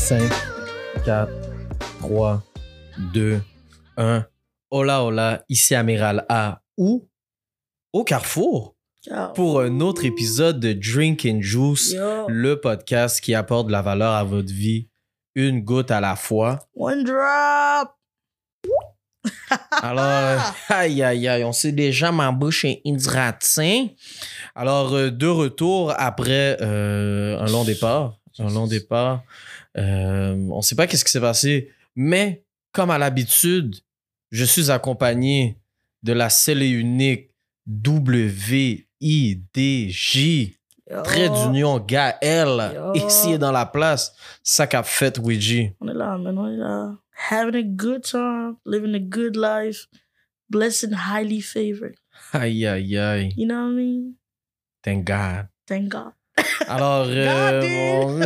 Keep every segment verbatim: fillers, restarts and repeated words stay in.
cinq, quatre, trois, deux, un. Hola, hola, ici Amiral A ou au Carrefour Ciao. pour un autre épisode de Drink and Juice, Yo. le podcast qui apporte de la valeur à votre vie, une goutte à la fois. One drop. Alors, aïe, aïe, aïe, on sait déjà ma bouche est hydratée. Alors, euh, de retour après euh, un long départ. Un long départ. Euh, on ne sait pas qu'est-ce qui s'est passé, mais comme à l'habitude, je suis accompagné de la seule et unique W I D J. Yo. Trait d'union, Gaël, Yo. ici et dans la place. Ça qu'a fait, Ouija. On est là, man. On est là. Having a good time. Living a good life. Blessed and highly favored. Aïe, aïe, aïe. You know what I mean? Thank God. Thank God. Alors, euh, on...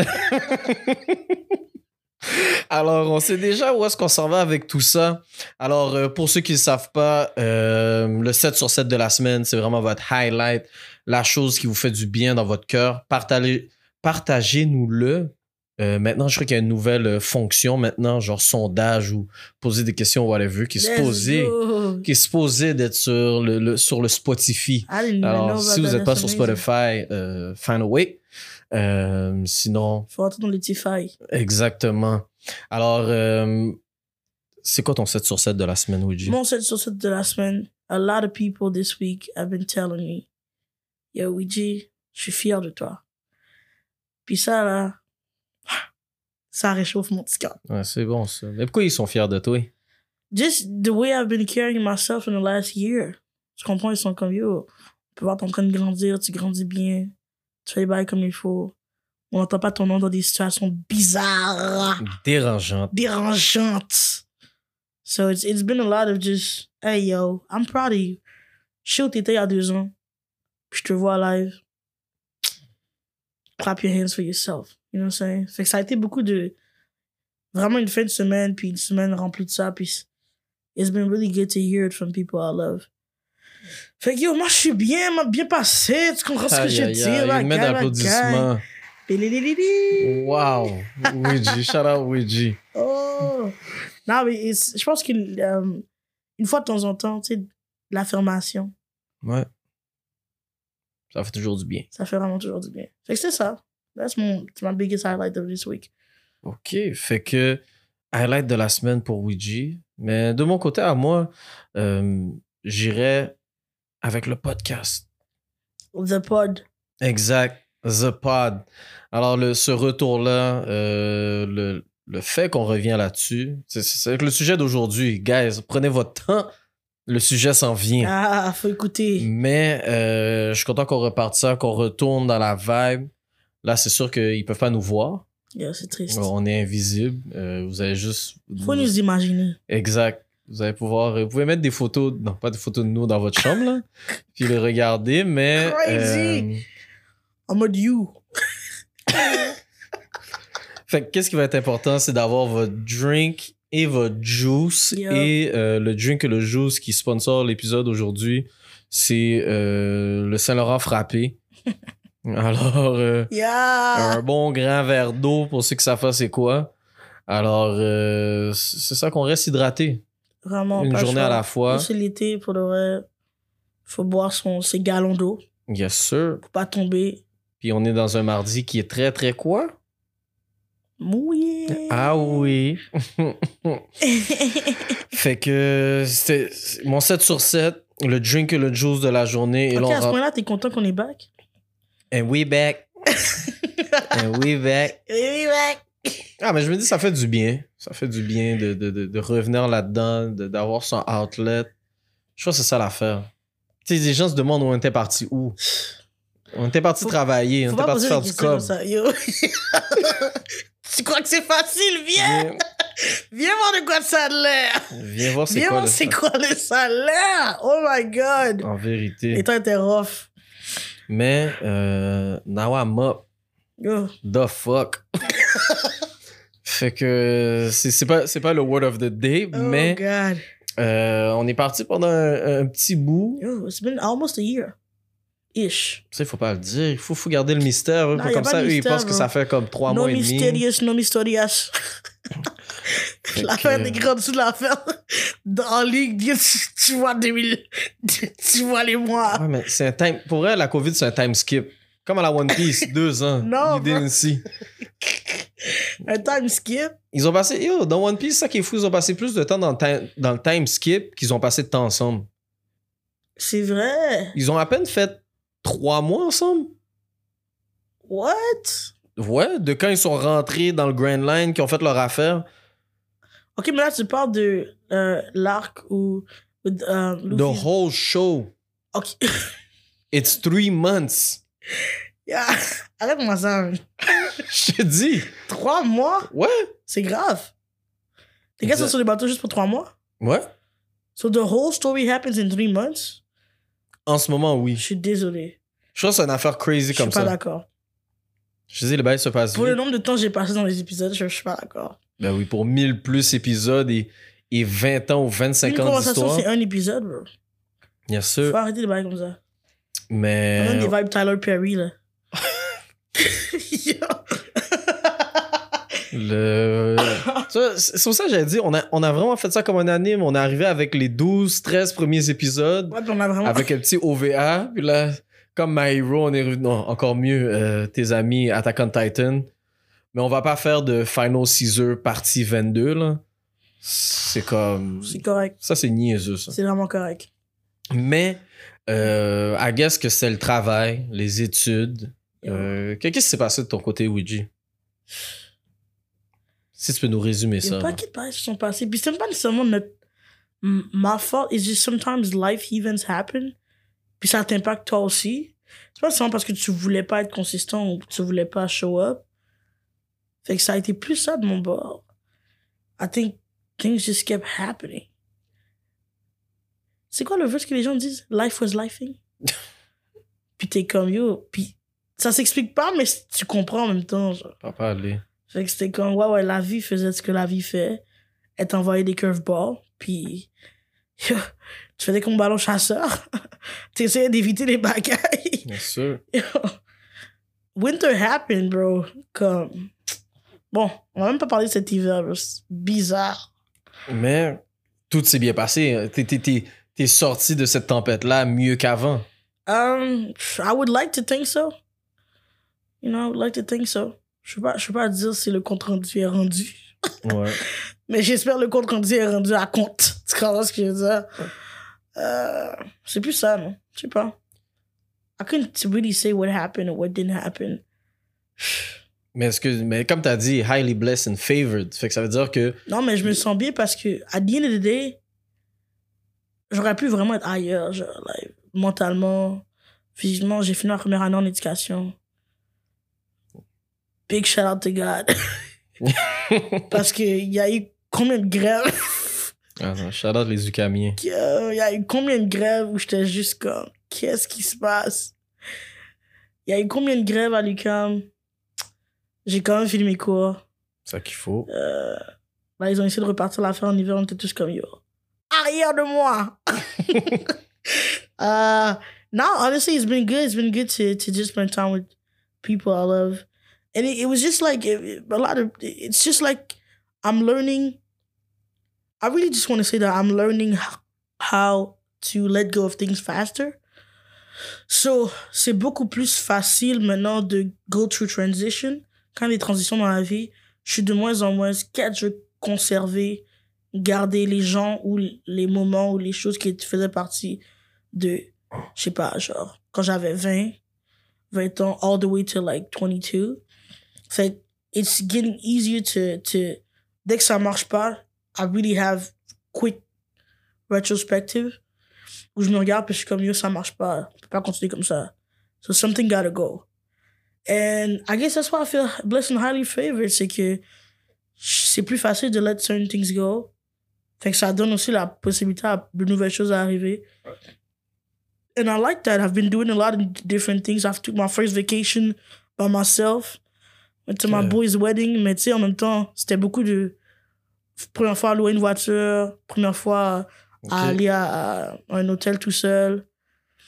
Alors, on sait déjà où est-ce qu'on s'en va avec tout ça. Alors, euh, pour ceux qui ne savent pas, euh, le sept sur sept de la semaine, c'est vraiment votre highlight, la chose qui vous fait du bien dans votre cœur. Partagez, partagez-nous-le. Euh, maintenant, je crois qu'il y a une nouvelle euh, fonction maintenant, genre sondage ou poser des questions, whatever, qui est Let's supposé, go. qui est supposé d'être sur le, le, sur le Spotify. I didn't even know Alors, about si vous that. n'êtes pas That's sur amazing. Spotify, euh, find a way. Euh, sinon, Faut rentrer dans les petits failles. exactement. Alors, euh, c'est quoi ton sept sur sept de la semaine, Ouija? Mon sept sur sept de la semaine. A lot of people this week have been telling me, yo, Ouija, je suis fier de toi. Puis ça, là, ça réchauffe mon petit cœur. Ouais, c'est bon, ça. Mais pourquoi ils sont fiers de toi? Just the way I've been carrying myself in the last year. Je comprends, ils sont comme, yo, on peut voir t'es en train de grandir, tu grandis bien, tu fais les bails comme il faut. On n'entend pas ton nom dans des situations bizarres, Dérangeante. dérangeantes. So it's, it's been a lot of just, hey yo, I'm proud of you. Je sais où t'étais il y a deux ans, puis je te vois live. Clap your hands for yourself. You know what I'm saying? Fait que ça a été beaucoup de, vraiment une fin de semaine, puis une semaine remplie de ça, puis it's been really good to hear it from people I love. Fait que yo, moi je suis bien, m'a bien passé, tu comprends ce que Aïe, je aïe, dis, aïe, la une main gueule, la d'applaudissement. gueule. Pilililili. Wow. Ouija, shout out Ouija. Oh. Non, mais it's- je pense qu'une euh, une fois de temps en temps, tu sais, l'affirmation, Ouais. Ça fait toujours du bien. ça fait vraiment toujours du bien. Fait que c'est ça. That's mon, it's my biggest highlight of this week. OK. Fait que, highlight de la semaine pour Ouija. Mais de mon côté, à moi, euh, j'irais avec le podcast. The pod. Exact. The Pod. Alors, le, ce retour-là, euh, le, le fait qu'on revient là-dessus, c'est, c'est avec le sujet d'aujourd'hui. Guys, prenez votre temps. Le sujet s'en vient. Ah, faut écouter. Mais euh, je suis content qu'on reparte ça, qu'on retourne dans la vibe. Là, c'est sûr qu'ils peuvent pas nous voir. Yeah, c'est triste. On est invisible. Euh, vous allez juste... Faut nous imaginer. Exact. Vous allez pouvoir... Vous pouvez mettre des photos... Non, pas des photos de nous dans votre chambre, là. Puis les regarder, mais... Crazy. euh, En mode you. Fait que qu'est-ce qui va être important, c'est d'avoir votre drink et votre juice. Yeah. Et euh, le drink et le juice qui sponsor l'épisode aujourd'hui, c'est euh, le Saint-Laurent frappé. Alors, euh, Yeah. un bon grand verre d'eau pour ceux qui savent pas c'est quoi. Alors, euh, c'est ça qu'on reste hydraté. Vraiment. Une pas le journée choix. à la fois. C'est l'été, pour de vrai. Faut boire son, ses gallons d'eau. Yes, sir. Pour pas tomber Puis on est dans un mardi qui est très, très quoi? mouillé. Ah oui. Fait que c'était mon sept sur sept, le drink et le juice de la journée. Et Ok, là, on à ce rentre- point-là, t'es content qu'on est back? And we back. And we back. Oui, back. Ah, mais je me dis, ça fait du bien. Ça fait du bien de, de, de, de revenir là-dedans, de- d'avoir son outlet. Je crois que c'est ça l'affaire. Tu sais, les gens se demandent où on était parti où. On était parti Faut- travailler, on Faut était pas parti poser faire des du questions cob. comme ça. Yo. Tu crois que c'est facile? Viens! Viens, Viens voir de quoi ça a l'air! viens voir c'est Viens quoi voir le c'est quoi le salaire! Oh my god! en vérité. Et toi, t'es rough. Mais, euh, now I'm up. Yo. The fuck. Fait que c'est, c'est, pas, c'est pas le word of the day, Oh mais god. euh, on est parti pendant un, un petit bout. Yo, it's been almost a year. Ish. Ça, il faut pas le dire. Il faut, faut garder le mystère. Non, y a comme pas ça, de eux, ils mystère, pensent que bro. ça fait comme trois No mois et demi. mysterious, no mysterious. L'affaire que- des grands dessous de l'affaire. En ligue, tu, tu vois deux mille. Tu, tu vois les mois. Ouais, mais c'est un time. Pour vrai, la COVID, c'est un time skip. Comme à la One Piece, deux ans. Non, You didn't bro. see. Un time skip. Ils ont passé. Yo, dans One Piece, ça qui est fou, ils ont passé plus de temps dans le, time, dans le time skip qu'ils ont passé de temps ensemble. C'est vrai. Ils ont à peine fait trois mois ensemble. What? Ouais, de quand ils sont rentrés dans le Grand Line, qu'ils ont fait leur affaire. Ok, mais là, tu parles de euh, l'arc où. où, euh, The Luffy- whole show. Ok. It's three months. Yeah. Arrête-moi ça. Je te dis. Trois mois? Ouais. C'est grave. Les gars sont Exact. sur les bateaux juste pour trois mois? Ouais. So the whole story happens in three months? En ce moment, Je oui. suis désolé. Je pense que c'est une affaire crazy Je suis comme pas ça. d'accord. Je te dis, le bail se passe Pour le vite. nombre de temps que j'ai passé dans les épisodes, je, je suis pas d'accord. Ben oui, pour mille plus épisodes et, et vingt ans ou vingt-cinq Une ans conversation, d'histoire. c'est un épisode, bro. Bien sûr. Faut arrêter de bailler comme ça. On Mais. donne des vibes Tyler Perry, là. Yo. Le... Ça, c'est c'est pour ça que j'avais dit, on a, on a vraiment fait ça comme un anime. On est arrivé avec les douze, treize premiers épisodes, Ouais, puis on a vraiment... avec un petit O V A. Puis là, comme My Hero, on est revenu. Non, encore mieux, euh, tes amis Attack on Titan. Mais on va pas faire de Final Caesar partie vingt-deux, là. C'est comme. C'est correct. Ça, c'est niaiseux, ça. C'est vraiment correct. Mais, euh, I guess que c'est le travail, les études. Euh, Qu'est-ce qui s'est passé de ton côté, Ouija? Si tu peux nous résumer Il y ça. a pas qui de bails qui se sont passés. Puis c'est même pas nécessairement notre... m- ma faute. It's just sometimes life events happen. Puis ça t'impacte toi aussi. C'est pas seulement parce que tu voulais pas être consistant ou que tu voulais pas show up. Fait que ça a été plus ça de mon bord. I think things just kept happening. C'est quoi le verse que les gens disent? Life was lifing. Puis t'es comme yo. Puis ça s'explique pas, mais tu comprends en même temps. Genre. Papa, allez. Fait que c'était comme, ouais, ouais, la vie faisait ce que la vie fait. Elle t'envoyait des curveballs, puis yo, tu faisais comme ballon chasseur. T'essayais d'éviter les bagailles. Bien sûr. Yo, winter happened, bro. Comme... Bon, on va même pas parler de cet hiver, bro. C'est bizarre. Mais tout s'est bien passé. T'es, t'es, t'es, t'es sorti de cette tempête-là mieux qu'avant. Um, I would like to think so. You know, I would like to think so. Je peux pas, je peux pas dire si le compte rendu est rendu. Ouais. Mais j'espère le compte rendu est rendu à compte. Tu comprends ce que je veux dire? Euh, c'est plus ça, non? Je sais pas. I couldn't really say what happened or what didn't happen. Mais, est-ce que, mais comme t'as dit, highly blessed and favored. Fait que ça veut dire que. Non, mais je me sens bien parce que, at the end of the day, j'aurais pu vraiment être ailleurs, genre, like, mentalement, physiquement. J'ai fini ma première année en éducation. Big shout out to God. Parce qu'il y a eu combien de grèves? Attends, shout out les Ukamiens. Il y a eu combien de grèves où j'étais juste comme, qu'est-ce qui se passe? Il y a eu combien de grèves à l'U Q A M? J'ai quand même fini mes cours. C'est ça qu'il faut. Euh, là, ils ont essayé de repartir l'affaire en hiver, on était tous comme yo. Arrière de moi! uh, no, honestly, it's been good. It's been good to, to just spend time with people I love. And it, it was just like, it, a lot of, it's just like, I'm learning. I really just want to say that I'm learning how to let go of things faster. So, c'est beaucoup plus facile maintenant de go through transition. Quand les transitions dans la vie, je suis de moins en moins scared. Je veux conserver, garder les gens ou les moments ou les choses qui faisaient partie de, je sais pas, genre, quand j'avais vingt, vingt ans, all the way to like twenty-two. Fait it's getting easier to, to, dès que ça marche pas, I really have quick retrospective où je me regarde puis je suis comme yo, ça marche pas, on peut pas continuer comme ça. So something gotta go. And I guess that's why I feel blessed and highly favored, c'est que c'est plus facile de let certain things go. Fait que ça donne aussi la possibilité à de nouvelles choses à arriver. And I like that. I've been doing a lot of different things. I've took my first vacation by myself. Went to my Yeah. boy's wedding. Mais tu sais, en même temps, c'était beaucoup de... Première fois à louer une voiture. Première fois Ok. à aller à, à un hôtel tout seul.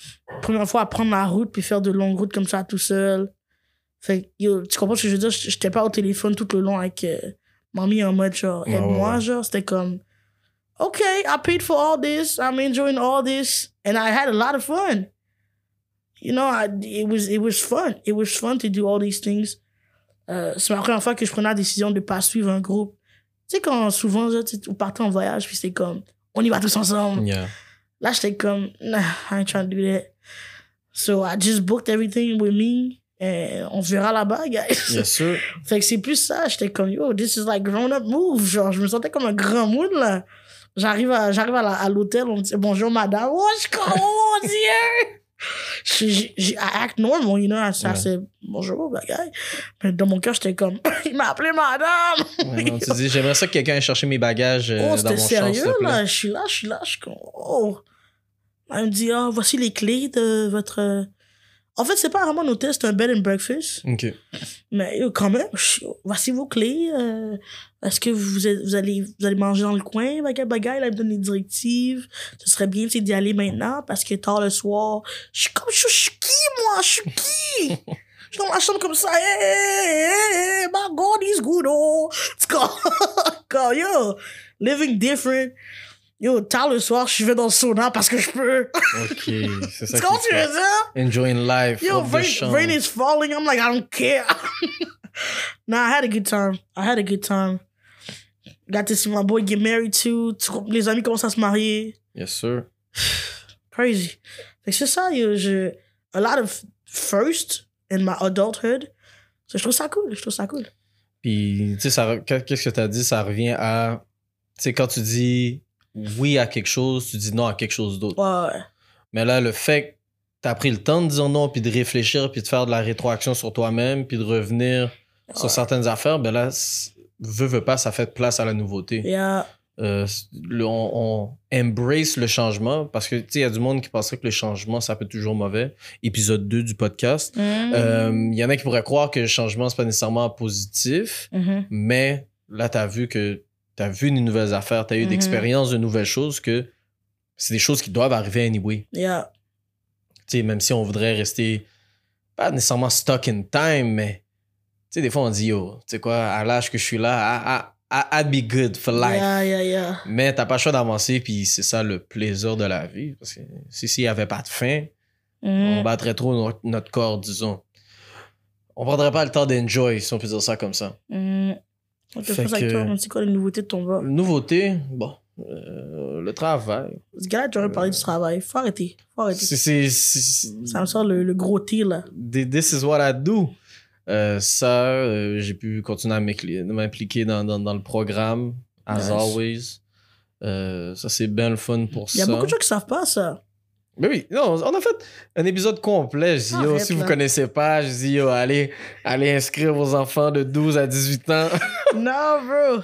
Première fois à prendre la route puis faire de longues routes comme ça tout seul. Fait que, yo, tu comprends ce que je veux dire? J'étais pas au téléphone tout le long avec euh, mamie en mode genre, aide-moi, ouais, ouais. genre. C'était comme, OK, I paid for all this. I'm enjoying all this. And I had a lot of fun. You know, I, it was it was fun. It was fun to do all these things. Euh, c'est la première fois que je prenais la décision de pas suivre un groupe. Tu sais, quand souvent, genre, tu partais en voyage, puis c'est comme, on y va tous ensemble. Yeah. Là, j'étais comme, nah, I ain't trying to do that. So, I just booked everything with me. Et on verra là-bas, guys. Bien sûr. Fait que c'est plus ça. J'étais comme, yo, this is like grown-up move. Genre, je me sentais comme un grand monde, là. J'arrive à, j'arrive à, la, à l'hôtel, on me dit, bonjour, madame. Oh, je comme, oh, mon Dieu! J'ai, j'ai, I act normal, you know. Ça, ouais. C'est bonjour, bad guy. Mais dans mon cœur, j'étais comme, il m'a appelé madame. Ouais, non, tu dis, j'aimerais ça que quelqu'un ait cherché mes bagages euh, oh, dans mon sérieux, char, s'il te plaît. là. Je suis là, je suis là, je suis comme, oh. Elle me dit, ah, oh, voici les clés de votre. En fait, c'est pas vraiment un hôtel, c'est un bed and breakfast. OK. Mais quand même, voici vos clés. Euh, est-ce que vous, êtes, vous, allez, vous allez manger dans le coin? Bagay, bagay, là, il me donne des directives. Ce serait bien d'y aller maintenant parce que tard le soir, je suis comme, je suis qui, moi? Je suis qui? Je suis dans la chambre comme ça. Hey, hey, hey, hey, my God, he's good, oh. C'est comme, comme, yo, living different. Yo, tard le soir, je vais dans le sauna parce que je peux. OK, c'est ça. Tu comprends ce que je veux dire? Enjoying life. Yo, rain, rain is falling. I'm like, I don't care. Nah, I had a good time. I had a good time. Got to see my boy get married too. Les amis commencent à se marier. Yes, sir. Crazy. Fait que c'est ça, yo. Je, a lot of first in my adulthood. So, je trouve ça cool. Je trouve ça cool. Puis, tu sais, qu'est-ce que tu as dit? Ça revient à, tu sais, quand tu dis oui à quelque chose, tu dis non à quelque chose d'autre. Ouais. Mais là, le fait que tu as pris le temps de dire non, puis de réfléchir, puis de faire de la rétroaction sur toi-même, puis de revenir ouais. sur certaines affaires, ben là, veux, veux pas, ça fait place à la nouveauté. Yeah. Euh, le, on, on embrace le changement parce que, tu sais, il y a du monde qui penserait que le changement, ça peut être toujours mauvais. Épisode deux du podcast. Il mm. euh, y en a qui pourraient croire que le changement, c'est pas nécessairement positif, mm-hmm. mais là, tu as vu que t'as vu des nouvelles affaires, t'as eu mm-hmm. d'expériences de nouvelles choses que c'est des choses qui doivent arriver anyway. Yeah. Tu sais, même si on voudrait rester pas nécessairement stuck in time, mais tu sais, des fois on dit, yo, tu sais quoi, à l'âge que je suis là, I, I, I'd be good for life. Yeah, yeah, yeah. Mais t'as pas le choix d'avancer, puis c'est ça le plaisir de la vie. Parce que si s'il y avait pas de fin, mm-hmm. on battrait trop notre, notre corps, disons. On prendrait pas le temps d'enjoy, si on peut dire ça comme ça. Mm-hmm. On te fait avec toi, c'est quoi les nouveautés de ton gars? Nouveauté, bon, euh, le travail. Ce gars-là, tu aurais parlé du travail. Faut arrêter. Faut arrêter. C'est, c'est, c'est, ça me sort le, le gros T, là. This is what I do. Euh, ça, euh, j'ai pu continuer à m'impliquer dans, dans, dans le programme, as nice. Always. Euh, ça, c'est bien le fun pour ça. Il y a beaucoup de gens qui savent pas ça. Mais oui, non, on a fait un épisode complet. Je dis, yo, si là. Vous connaissez pas, je dis, yo, allez, allez inscrire vos enfants de douze à dix-huit ans. Non, bro.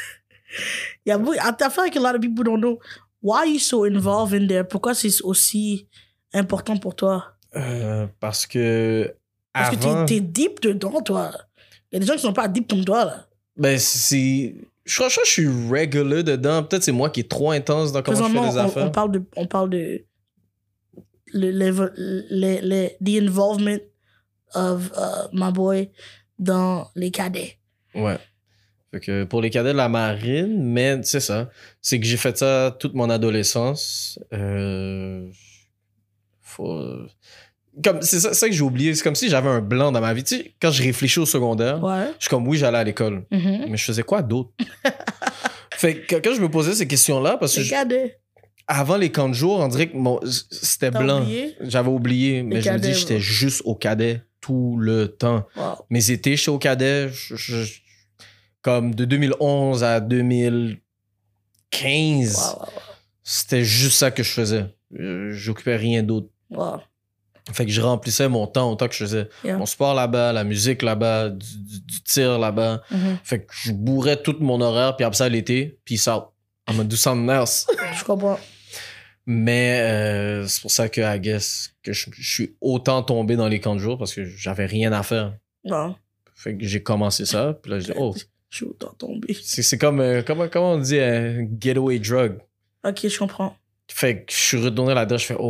Il y a beaucoup, I feel like a lot of people don't know why are you so involved in there. Pourquoi c'est aussi important pour toi? Euh, parce que Parce avant... que t'es, t'es deep dedans, toi. Il y a des gens qui sont pas deep comme toi, là. Ben, c'est... Je crois que je suis regular dedans. Peut-être c'est moi qui est trop intense dans comment je fais les on, affaires. On parle de... On parle de le, le, le, le, the involvement of uh, my boy dans les cadets. Ouais. Fait que pour les cadets de la marine, mais c'est ça. C'est que j'ai fait ça toute mon adolescence. Euh... Faut... Comme, c'est ça, ça que j'ai oublié. C'est comme si j'avais un blanc dans ma vie. Tu sais, quand je réfléchis au secondaire, ouais. je suis comme, oui, j'allais à l'école. Mm-hmm. Mais je faisais quoi d'autre? Fait que quand je me posais ces questions-là, parce que... Les cadets. Avant les camps de jour, on dirait que mon, c'était T'as blanc. Oublié? J'avais oublié, les mais cadets, je me dis, j'étais ouais. juste au cadet tout le temps. Wow. Mes étés, j'étais au cadet. Je, je, comme de deux mille onze à deux mille quinze, Wow, wow, wow. C'était juste ça que je faisais. J'occupais rien d'autre. Wow. Fait que je remplissais mon temps autant que je faisais Yeah. mon sport là-bas, la musique là-bas, du, du, du tir là-bas. Mm-hmm. Fait que je bourrais tout mon horaire, puis après ça, l'été, puis ça, I'm gonna do something else. Je comprends. Mais euh, c'est pour ça que, I guess, que je, je suis autant tombé dans les camps de jour parce que j'avais rien à faire. Non. Fait que j'ai commencé ça, puis là, j'ai dit, oh. Je suis autant tombé. C'est, c'est comme, euh, comment, comment on dit, un getaway drug. Ok, je comprends. Fait que je suis retourné là-dedans, je fais, oh,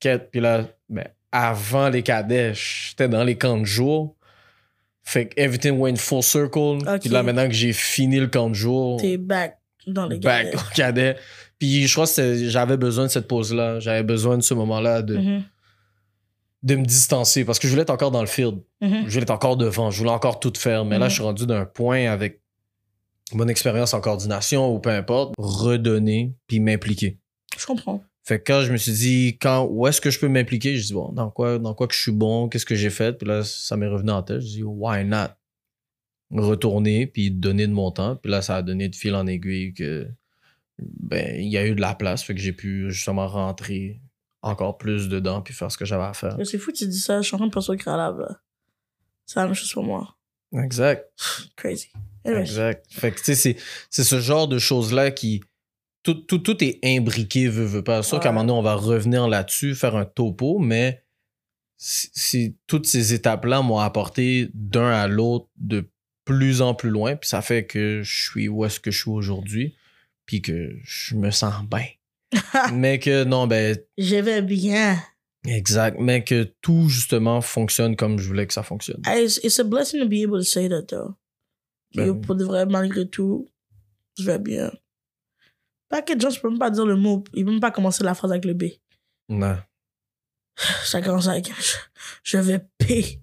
basket. Puis là, ben, avant les cadets, j'étais dans les camps de jour. Fait que everything went full circle. Okay. Puis là, maintenant que j'ai fini le camp de jour, T'es back dans les back cadets. au cadet. Puis je crois que j'avais besoin de cette pause-là. J'avais besoin de ce moment-là de, Mm-hmm. de me distancer parce que je voulais être encore dans le field. Mm-hmm. Je voulais être encore devant. Je voulais encore tout faire. Mais mm-hmm. là, je suis rendu d'un point avec mon expérience en coordination ou peu importe, redonner puis m'impliquer. Je comprends. Fait que quand je me suis dit, quand, où est-ce que je peux m'impliquer? Je dis, bon, dans quoi, dans quoi que je suis bon? Qu'est-ce que j'ai fait? Puis là, ça m'est revenu en tête. Je dis, why not? Retourner, puis donner de mon temps. Puis là, ça a donné de fil en aiguille que, ben, il y a eu de la place. Fait que j'ai pu justement rentrer encore plus dedans puis faire ce que j'avais à faire. C'est fou que tu dis ça. Je suis en train de penser au créative, là. C'est la même chose pour moi. Exact. Crazy. Anyways. Exact. Fait que, tu sais, c'est, c'est ce genre de choses-là qui... Tout, tout, tout est imbriqué, veut, veut pas. C'est sûr ouais. qu'à un moment donné, on va revenir là-dessus, faire un topo, mais c'est, c'est, toutes ces étapes-là m'ont apporté d'un à l'autre de plus en plus loin, puis ça fait que je suis où est-ce que je suis aujourd'hui, puis que je me sens bien. Mais que, non, ben... Je vais bien. Exact. Mais que tout, justement, fonctionne comme je voulais que ça fonctionne. It's, it's a blessing to be able to say that, though. Ben, pour de vrai, malgré tout, je vais bien. Pas que John, je peux même pas dire le mot. Il peut même pas commencer la phrase avec le B. Non. Ça commence avec je, je vais P.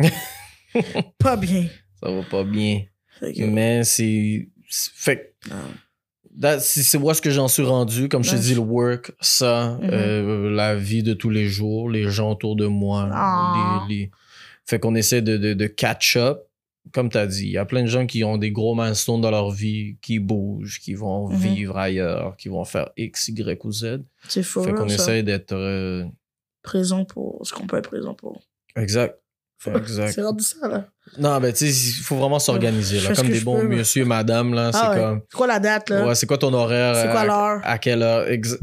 Pas bien. Ça va pas bien. Que... Mais c'est... c'est fait que... C'est, c'est où est-ce que j'en suis rendu. Comme je te dis, le work, ça, mm-hmm. euh, la vie de tous les jours, les gens autour de moi. Les, les... Fait qu'on essaie de, de, de catch up. Comme tu as dit, il y a plein de gens qui ont des gros milestones dans leur vie, qui bougent, qui vont mm-hmm. vivre ailleurs, qui vont faire X, Y ou Z. C'est faux. Fait qu'on ça. essaie d'être... Euh... présent pour ce qu'on peut être présent pour. Exact. Exact. C'est rendu ça, là. Non, ben, tu sais, il faut vraiment s'organiser, là. Comme des bons peux, monsieur et madame, là. Ah, c'est ouais. comme... C'est quoi la date, là? Ouais, c'est quoi ton horaire? C'est quoi l'heure? À, à quelle heure? Ex...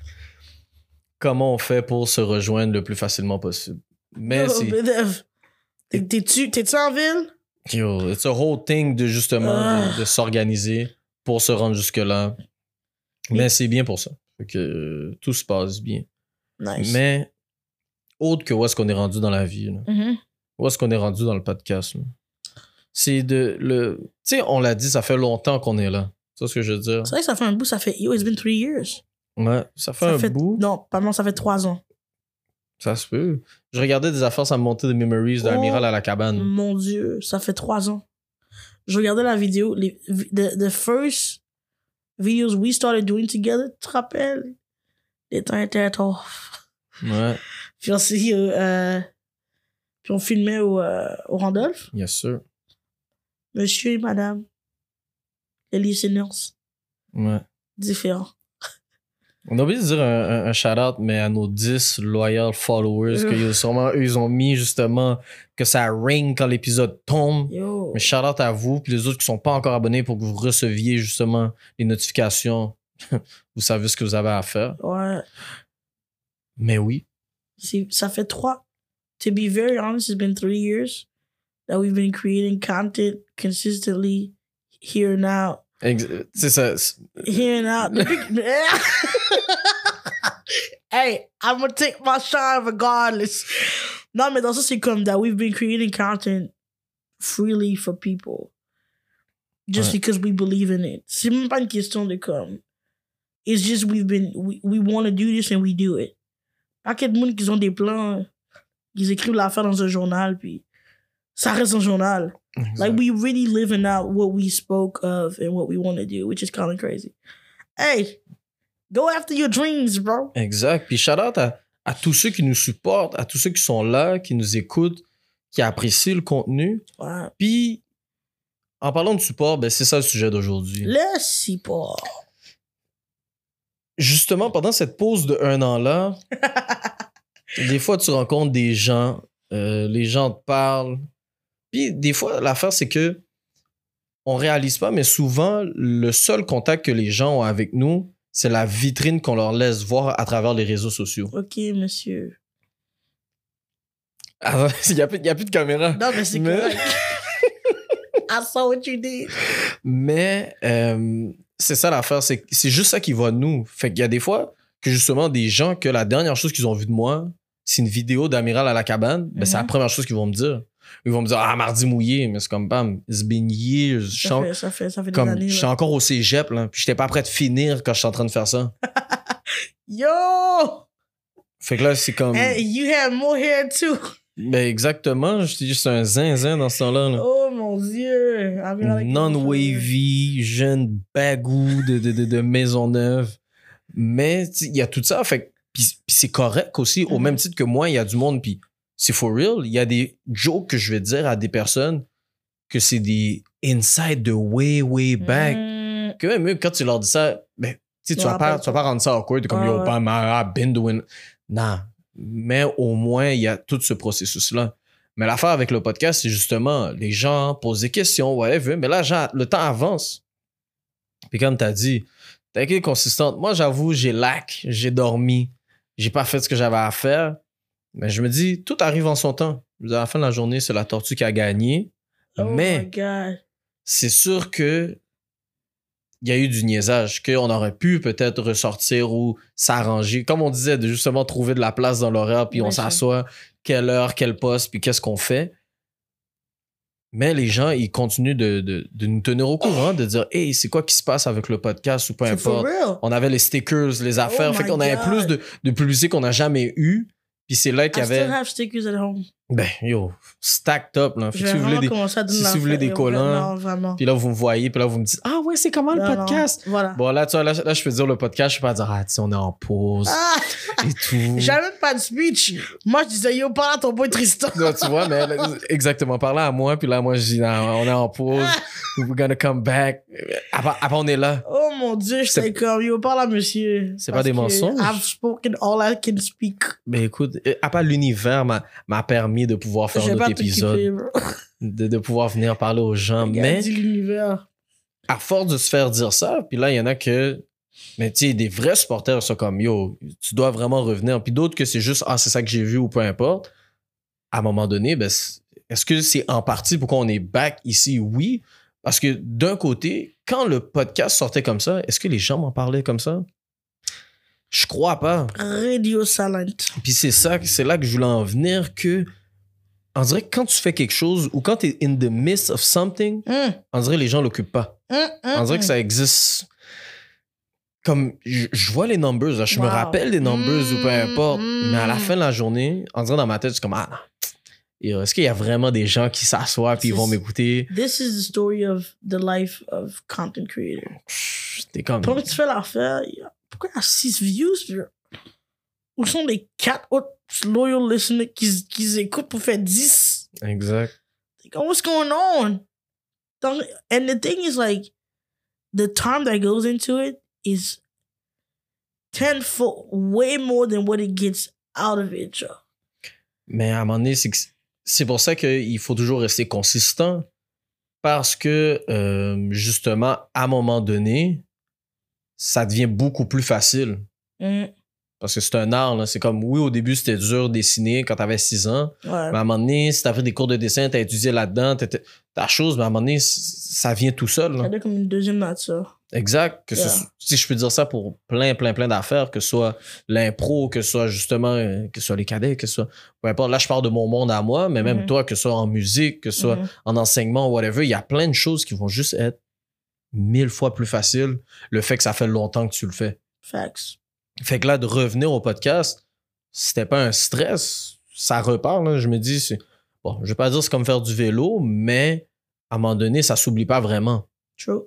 Comment on fait pour se rejoindre le plus facilement possible? Mais oh, c'est... T'es-tu, t'es-tu en ville? Yo, it's a whole thing de justement ah. de, de s'organiser pour se rendre jusque-là. Mais oui. c'est bien pour ça. Fait que euh, tout se passe bien. Nice. Mais autre que où est-ce qu'on est rendu dans la vie, là. Mm-hmm. Où est-ce qu'on est rendu dans le podcast, là? C'est de le. Tu sais, on l'a dit, ça fait longtemps qu'on est là. C'est ce que je veux dire. C'est vrai que ça fait un bout, ça fait. Yo, it's been three years. Ouais, ça fait ça un fait... bout. Non, pas mal, ça fait trois ans. Ça se peut. Je regardais des affaires, ça me montait des memories de l'amiral oh, à la cabane. Mon Dieu, ça fait trois ans. Je regardais la vidéo, les, the, the first videos we started doing together, tu te rappelles? Les temps étaient tough. Ouais. Puis on s'est, euh, puis on filmait au, euh, au Randolph. Yes, sir. Monsieur et madame, les listeners. Ouais. Différents. On a oublié de dire un, un, un shout-out, mais à nos dix loyal followers, euh. que sûrement eux, ils ont mis justement que ça ring quand l'épisode tombe. Yo. Mais shout-out à vous, puis les autres qui sont pas encore abonnés pour que vous receviez justement les notifications. Vous savez ce que vous avez à faire. Ouais. Mais oui. C'est, ça fait trois. To be very honest, it's been three years that we've been creating content consistently here now. Ex- c'est ça. Here now. Hey, I'm gonna take my shine regardless. Non, mais dans ça, c'est comme that we've been creating content freely for people. Just ouais. because we believe in it. C'est même pas une question de comme. It's just we've been, we, we want to do this and we do it. Pas qu'il y a de monde qui ont des plans, ils écrivent l'affaire dans un journal, puis ça reste un journal. Exact. Like, we really living out what we spoke of and what we want to do, which is kind of crazy. Hey, go after your dreams, bro. Exact. Puis shout out à, à tous ceux qui nous supportent, à tous ceux qui sont là, qui nous écoutent, qui apprécient le contenu. Ouais. Puis, en parlant de support, ben c'est ça le sujet d'aujourd'hui. Le support. Justement, pendant cette pause de un an-là, des fois, tu rencontres des gens, euh, les gens te parlent. Puis, des fois, l'affaire, c'est que on réalise pas, mais souvent, le seul contact que les gens ont avec nous, c'est la vitrine qu'on leur laisse voir à travers les réseaux sociaux. OK, monsieur. Ah, il n'y a, a plus de caméra. Non, mais c'est mais... correct. I saw what you did. Mais... Euh, c'est ça l'affaire, c'est, c'est juste ça qui va de nous. Fait qu'il y a des fois que justement des gens que la dernière chose qu'ils ont vu de moi, c'est une vidéo d'Amiral à la cabane, ben, mm-hmm. c'est la première chose qu'ils vont me dire. Ils vont me dire, ah, mardi mouillé, mais c'est comme, bam, it's been years. Ça, Chante, fait, ça, fait, ça fait des comme, années. Je suis encore au cégep, là, puis j'étais pas prêt de finir quand je suis en train de faire ça. Yo! Fait que là, c'est comme... And you have more hair, too. Ben, exactement. J'étais juste un zinzin dans ce temps-là. Là. Oh, mon Dieu! Non-wavy, jeune bagou de, de, de, de Maisonneuve. Mais, il y a tout ça. Fait puis c'est correct aussi, mm-hmm. au même titre que moi, il y a du monde, puis c'est for real. Il y a des jokes que je vais dire à des personnes que c'est des insides de way, way back. Mm. Que même quand tu leur dis ça, ben, tu vas pas, tu vas pas rendre ça awkward. T'es comme, oh, yo, ouais. Bam, I've been doing... Non. Mais au moins, il y a tout ce processus-là. Mais l'affaire avec le podcast, c'est justement, les gens posent des questions, whatever, mais là, genre, le temps avance. Puis comme t'as dit, t'as été consistante. Moi, j'avoue, j'ai lack, j'ai dormi, j'ai pas fait ce que j'avais à faire. Mais je me dis, tout arrive en son temps. À la fin de la journée, c'est la tortue qui a gagné. Oh mais c'est sûr que il y a eu du niaisage, qu'on aurait pu peut-être ressortir ou s'arranger. Comme on disait, de justement trouver de la place dans l'horaire, puis on s'assoit, quelle heure, quel poste, puis qu'est-ce qu'on fait. Mais les gens, ils continuent de, de, de nous tenir au courant, de dire « Hey, c'est quoi qui se passe avec le podcast » ou peu importe. On avait les stickers, les affaires. Oh fait qu'on avait God. plus de, de publicité qu'on n'a jamais eu. Puis c'est là qu'il y I avait... still have stickers at home. Ben, yo, stacked up, là. Fait que si vous voulez des, si vous voulez des collants, puis là, vous me voyez, puis là, vous me dites, ah ouais, c'est comment le non, podcast? Non. Voilà. Bon, là, tu vois, là, là, je peux dire le podcast, je peux pas dire, ah, tu sais, on est en pause ah! et tout. J'avais même pas de speech. Moi, je disais, yo, parle à ton boy Tristan. Non, tu vois, mais là, exactement, parle à moi, puis là, moi, je dis, non, on est en pause. We're gonna come back. Après, après on est là. Oh mon Dieu, j'étais comme, yo, parle à monsieur. C'est pas des mensonges. I've spoken all I can speak. Ben écoute, à part l'univers m'a, m'a permis de pouvoir faire un autre épisode. Kiffer, de, de pouvoir venir parler aux gens. Mais l'univers. À force de se faire dire ça, puis là, il y en a que. Mais tu sais, des vrais supporters sont comme, yo, tu dois vraiment revenir. Puis d'autres que c'est juste, ah, c'est ça que j'ai vu ou peu importe. À un moment donné, ben, est-ce que c'est en partie pourquoi on est back ici? Oui. Parce que d'un côté, quand le podcast sortait comme ça, est-ce que les gens m'en parlaient comme ça? Je crois pas. Radio silent. Puis c'est ça, c'est là que je voulais en venir, que on dirait que quand tu fais quelque chose ou quand tu es in the midst of something, mm. on dirait que les gens l'occupent pas. Mm, mm, on dirait mm. que ça existe. Comme, je, je vois les numbers, là, je wow. me rappelle les numbers mm, ou peu importe, mm. mais à la fin de la journée, on dirait dans ma tête, c'est comme, ah, est-ce qu'il y a vraiment des gens qui s'assoient puis ils vont m'écouter? This is the story of the life of content creator. T'es comme... Pendant que tu fais l'affaire, pourquoi il y a six views? Où sont les quatre autres loyal listeners qui, qui écoutent pour faire dix? Exact. Like, what's going on? And the thing is, like, the time that goes into it is tenfold, way more than what it gets out of it, genre. Mais à un moment donné, c'est, que c'est pour ça qu'il faut toujours rester consistant. Parce que, euh, justement, à un moment donné, ça devient beaucoup plus facile. Mm. Parce que c'est un art, là. C'est comme, oui, au début, c'était dur de dessiner quand t'avais six ans. Ouais. Mais à un moment donné, si t'as fait des cours de dessin, t'as étudié là-dedans, t'as, ta chose, mais à un moment donné, ça vient tout seul. Ça devient comme une deuxième nature. Exact. Que yeah. ce, si je peux dire ça pour plein, plein, plein d'affaires, que ce soit l'impro, que ce soit justement, que ce soit les cadets, que ce soit, peu importe. Là, je parle de mon monde à moi, mais même mm-hmm. toi, que ce soit en musique, que ce soit mm-hmm. en enseignement, whatever, il y a plein de choses qui vont juste être mille fois plus faciles. Le fait que ça fait longtemps que tu le fais. Facts. Fait que là, de revenir au podcast, c'était pas un stress. Ça repart, là. Je me dis, c'est, bon, je vais pas dire c'est comme faire du vélo, mais à un moment donné, ça s'oublie pas vraiment. True.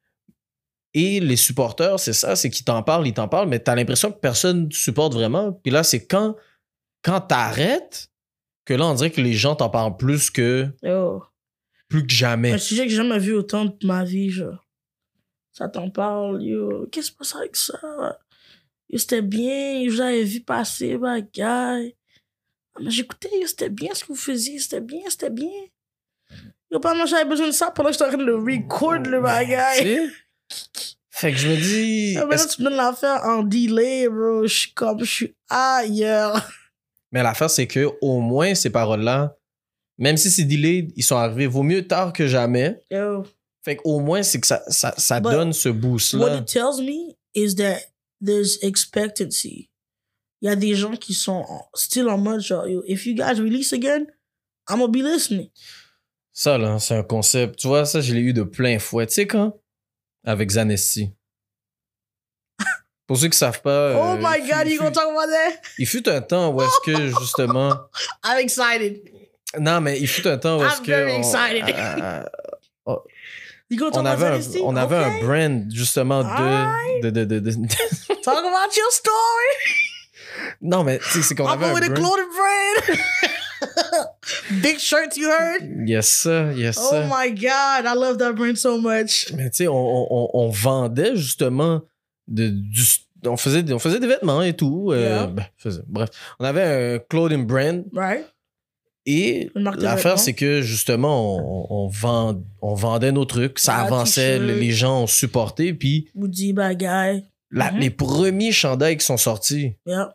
Et les supporters, c'est ça, c'est qu'ils t'en parlent, ils t'en parlent, mais t'as l'impression que personne ne supporte vraiment. Puis là, c'est quand, quand t'arrêtes que là, on dirait que les gens t'en parlent plus que... Oh. Plus que jamais. Un sujet que j'ai jamais vu autant de ma vie, genre. Ça t'en parle, yo. Qu'est-ce qui se passe avec ça? Yo, c'était bien, je vous avais vu passer, ma guy. Ah, mais j'écoutais, yo, c'était bien ce que vous faisiez, c'était bien, c'était bien. Yo, pendant j'avais besoin de ça, pendant que j'étais en train de le record, le ma guy. Fait que je me dis... Ah, mais là, tu me donnes l'affaire en delay, bro. Je suis comme, je suis ailleurs. Mais l'affaire, c'est que au moins, ces paroles-là, même si c'est delay, ils sont arrivés. Vaut mieux tard que jamais. Yo. Fait qu'au moins, c'est que ça, ça, ça donne ce boost-là. What it tells me is that there's expectancy. Il y a des gens qui sont still en mode genre, yo, if you guys release again, I'm gonna be listening. Ça, là, c'est un concept. Tu vois, ça, je l'ai eu de plein fouet. Tu sais quand? Avec Zanesty. Pour ceux qui savent pas... Oh euh, my il God, fut- you gonna talk about that? Il fut un temps où est-ce que, justement... I'm excited. Non, mais il fut un temps où est-ce I'm que... very on- excited. ah, ah, You gonna talk on about avait, un, Zanesty? on avait Okay. un brand, justement, de... Alright. de, de, de, de- Talk about your story. Non, mais tu sais, c'est qu'on I'm avait un with a brand. clothing brand. Big shirts, you heard? Yes, sir, yes, Oh sir. my God, I love that brand so much. Mais tu sais, on, on, on vendait, justement, de, du... On faisait, on faisait des vêtements et tout. euh, Yeah. ben, faisait- bref, on avait un clothing brand. Right? Et Une marque de l'affaire, vêtements. c'est que justement, on, on, vend, on vendait nos trucs, ça Ah, avançait, t-shirt. les gens ont supporté. Puis Woody Bagay. la- Mhm. les premiers chandails qui sont sortis, Yeah.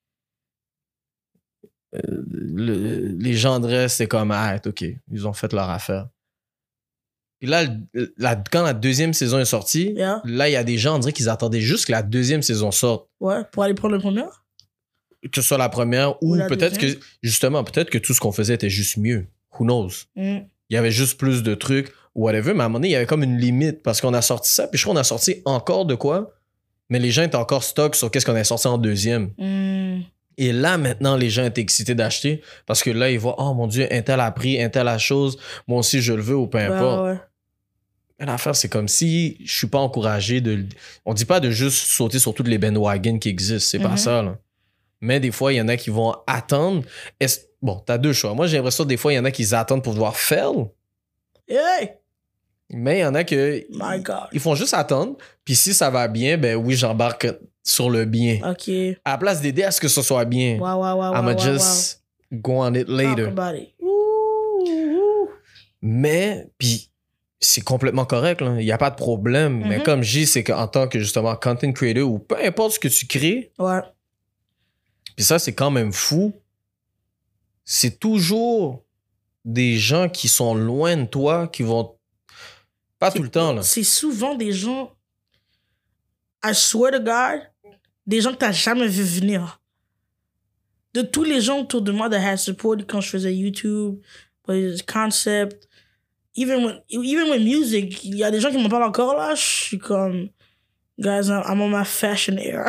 le- les gens de reste, c'est comme, ah, OK, ils ont fait leur affaire. Puis là, le- la- quand la deuxième saison est sortie, Yeah. là, il y a des gens, on dirait qu'ils attendaient juste que la deuxième saison sorte. Ouais, pour aller prendre le premier. Que ce soit la première ou, Ou la peut-être que, deuxième. justement, peut-être que tout ce qu'on faisait était juste mieux. Who knows? Mm. Il y avait juste plus de trucs, whatever, mais à un moment donné, il y avait comme une limite parce qu'on a sorti ça, puis je crois qu'on a sorti encore de quoi, mais les gens étaient encore stock sur qu'est-ce qu'on a sorti en deuxième. Mm. Et là, maintenant, les gens étaient excités d'acheter parce que là, ils voient, oh mon Dieu, un tel a pris, un tel a chose, moi aussi je le veux ou peu Ouais, importe. ouais, ouais. Mais l'affaire, c'est comme si je suis pas encouragé de. On dit pas de juste sauter sur toutes les bandwagons qui existent, c'est pas Mhm. ça, là. Mais des fois, il y en a qui vont attendre. Est-ce- Bon, t'as deux choix. Moi, j'ai l'impression que des fois, il y en a qui attendent pour pouvoir faire. Hey! Mais il y en a que My God. ils font juste attendre. Puis si ça va bien, ben oui, j'embarque sur le bien. OK. Ouais, À la place d'aider à ce que ce soit bien, ouais, ouais, ouais. I'ma ouais, just go on it wow. Talk later. about it. Ouh, ouh. Mais, puis c'est complètement correct, là. Il n'y a pas de problème. Mais Mhm. comme je dis, c'est qu'en tant que justement content creator ou peu importe ce que tu crées, Ouais. puis ça, c'est quand même fou, c'est toujours des gens qui sont loin de toi qui vont. Pas tout le temps, là. C'est souvent des gens, I swear to God, des gens que t'as jamais vu venir. De tous les gens autour de moi that had support quand je faisais YouTube, les concept, even when, even with music, il y a des gens qui m'en parlent encore là, je suis comme, guys, I'm I'm on my fashion era.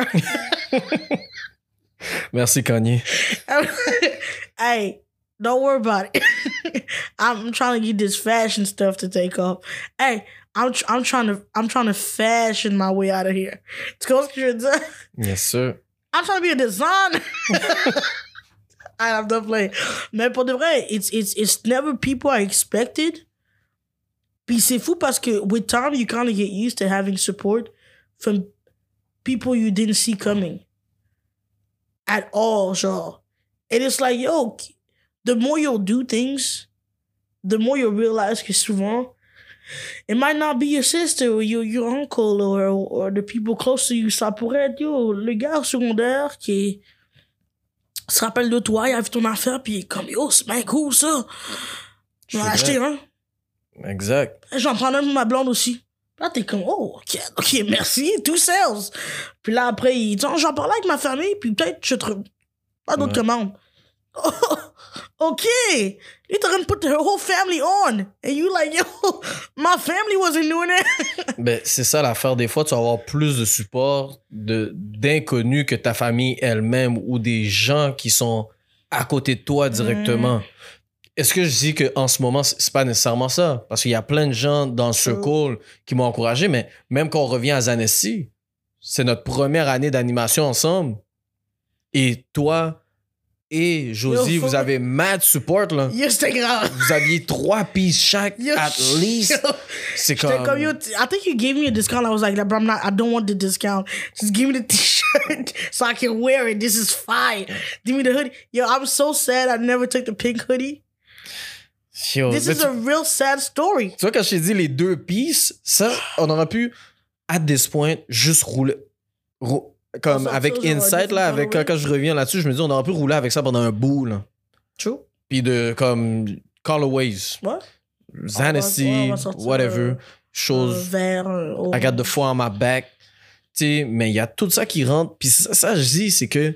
Merci, Kanye. Hey, don't worry about it. I'm trying to get this fashion stuff to take off. Hey, I'm tr- I'm trying to I'm trying to fashion my way out of here. Tu comprends ce que je veux dire? Yes, sir. I'm trying to be a designer. I have to play. Mais pour de vrai, it's it's it's never people are expected. Puis c'est fou parce que with time you kind of get used to having support from people you didn't see coming at all, genre. And it's like, yo, the more you'll do things, the more you'll realize que souvent, it might not be your sister or your, your uncle or, or the people close to you. Ça pourrait être, yo, le gars au secondaire qui se rappelle de toi, il a vu ton affaire, puis il est comme, yo, c'est bien cool ça. Je vais C'est acheter vrai. un. Exact. J'en prends un pour ma blonde aussi. Là, t'es comme, oh, ok, ok, merci, two sales. Puis là, après, il dit, oh, j'en parlais avec ma famille, puis peut-être je te. Pas d'autres Ouais. commandes. Oh, ok. You're trying to put the whole family on. And you like, yo, my family wasn't doing it. Ben, c'est ça l'affaire. Des fois, tu vas avoir plus de support de, d'inconnus que ta famille elle-même ou des gens qui sont à côté de toi directement. Est-ce que je dis qu'en ce moment, c'est c'est pas nécessairement ça? Parce qu'il y a plein de gens dans le circle qui m'ont encouragé, mais même quand on revient à Zanesty, c'est notre première année d'animation ensemble. Et toi et Josie, Yo, vous faut- avez mad support, là. Yo, c'était grave. Vous aviez trois pieces chaque, Yo, at least. yo. C'est J'étais comme... comme, yo, t- I think you gave me a discount. I was like, bro, I'm not, I don't want the discount. Just give me the t-shirt so I can wear it. This is fine. Give me the hoodie. Yo, I'm so sad I never took the pink hoodie. Yo, This mais is tu- a real sad story. Tu vois, quand je t'ai dit les deux pieces, ça, on aurait pu, at this point, juste rouler. rou- comme Ça, avec ça, genre, Insight, là, avec, quand, different quand je reviens là-dessus, je me dis, on aurait pu rouler avec ça pendant un bout, là. True. Puis de, comme, Colorways, Ouais. Zanesty, ouais, on va sortir, whatever, euh, Un chose, vert. un- oh. I got the four on my back. sais, mais il y a tout ça qui rentre. Puis ça, ça, je dis, c'est que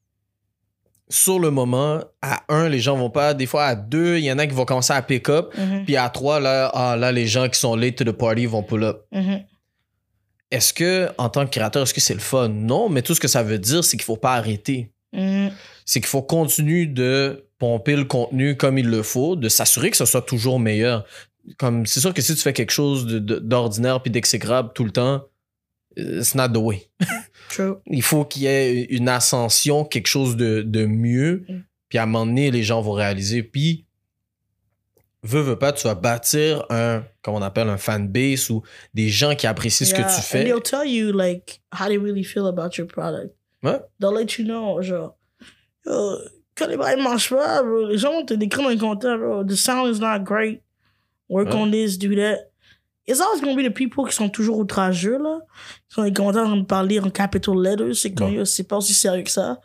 sur le moment, à un, les gens vont pas. Des fois, à deux, il y en a qui vont commencer à pick up. Mm-hmm. Puis à trois, là, ah, là, les gens qui sont late to the party vont pull up. Mm-hmm. Est-ce que, en tant que créateur, est-ce que c'est le fun? Non, mais tout ce que ça veut dire, c'est qu'il faut pas arrêter. Mm-hmm. C'est qu'il faut continuer de pomper le contenu comme il le faut, de s'assurer que ce soit toujours meilleur. Comme, c'est sûr que si tu fais quelque chose de, de, d'ordinaire puis d'exécrable tout le temps, it's not the way. True. Il faut qu'il y ait une ascension, quelque chose de, de mieux. Mm. Puis à un moment donné, les gens vont réaliser. Puis, veux, veux pas, tu vas bâtir un, comme on appelle, un fanbase ou des gens qui apprécient yeah, ce que tu fais. And they'll tell you, like, how they really feel about your product. Ouais. They'll let you know, genre, yo, quand les bails marchent pas, bro, les gens vont te décrire dans les commentaires, bro, the sound is not great, work ouais. on this, do that. It's always going to be the people qui sont toujours outrageux, là. Qui sont dans les commentaires en train de parler en capital letters. C'est comme, ouais. yo, c'est pas aussi sérieux que ça.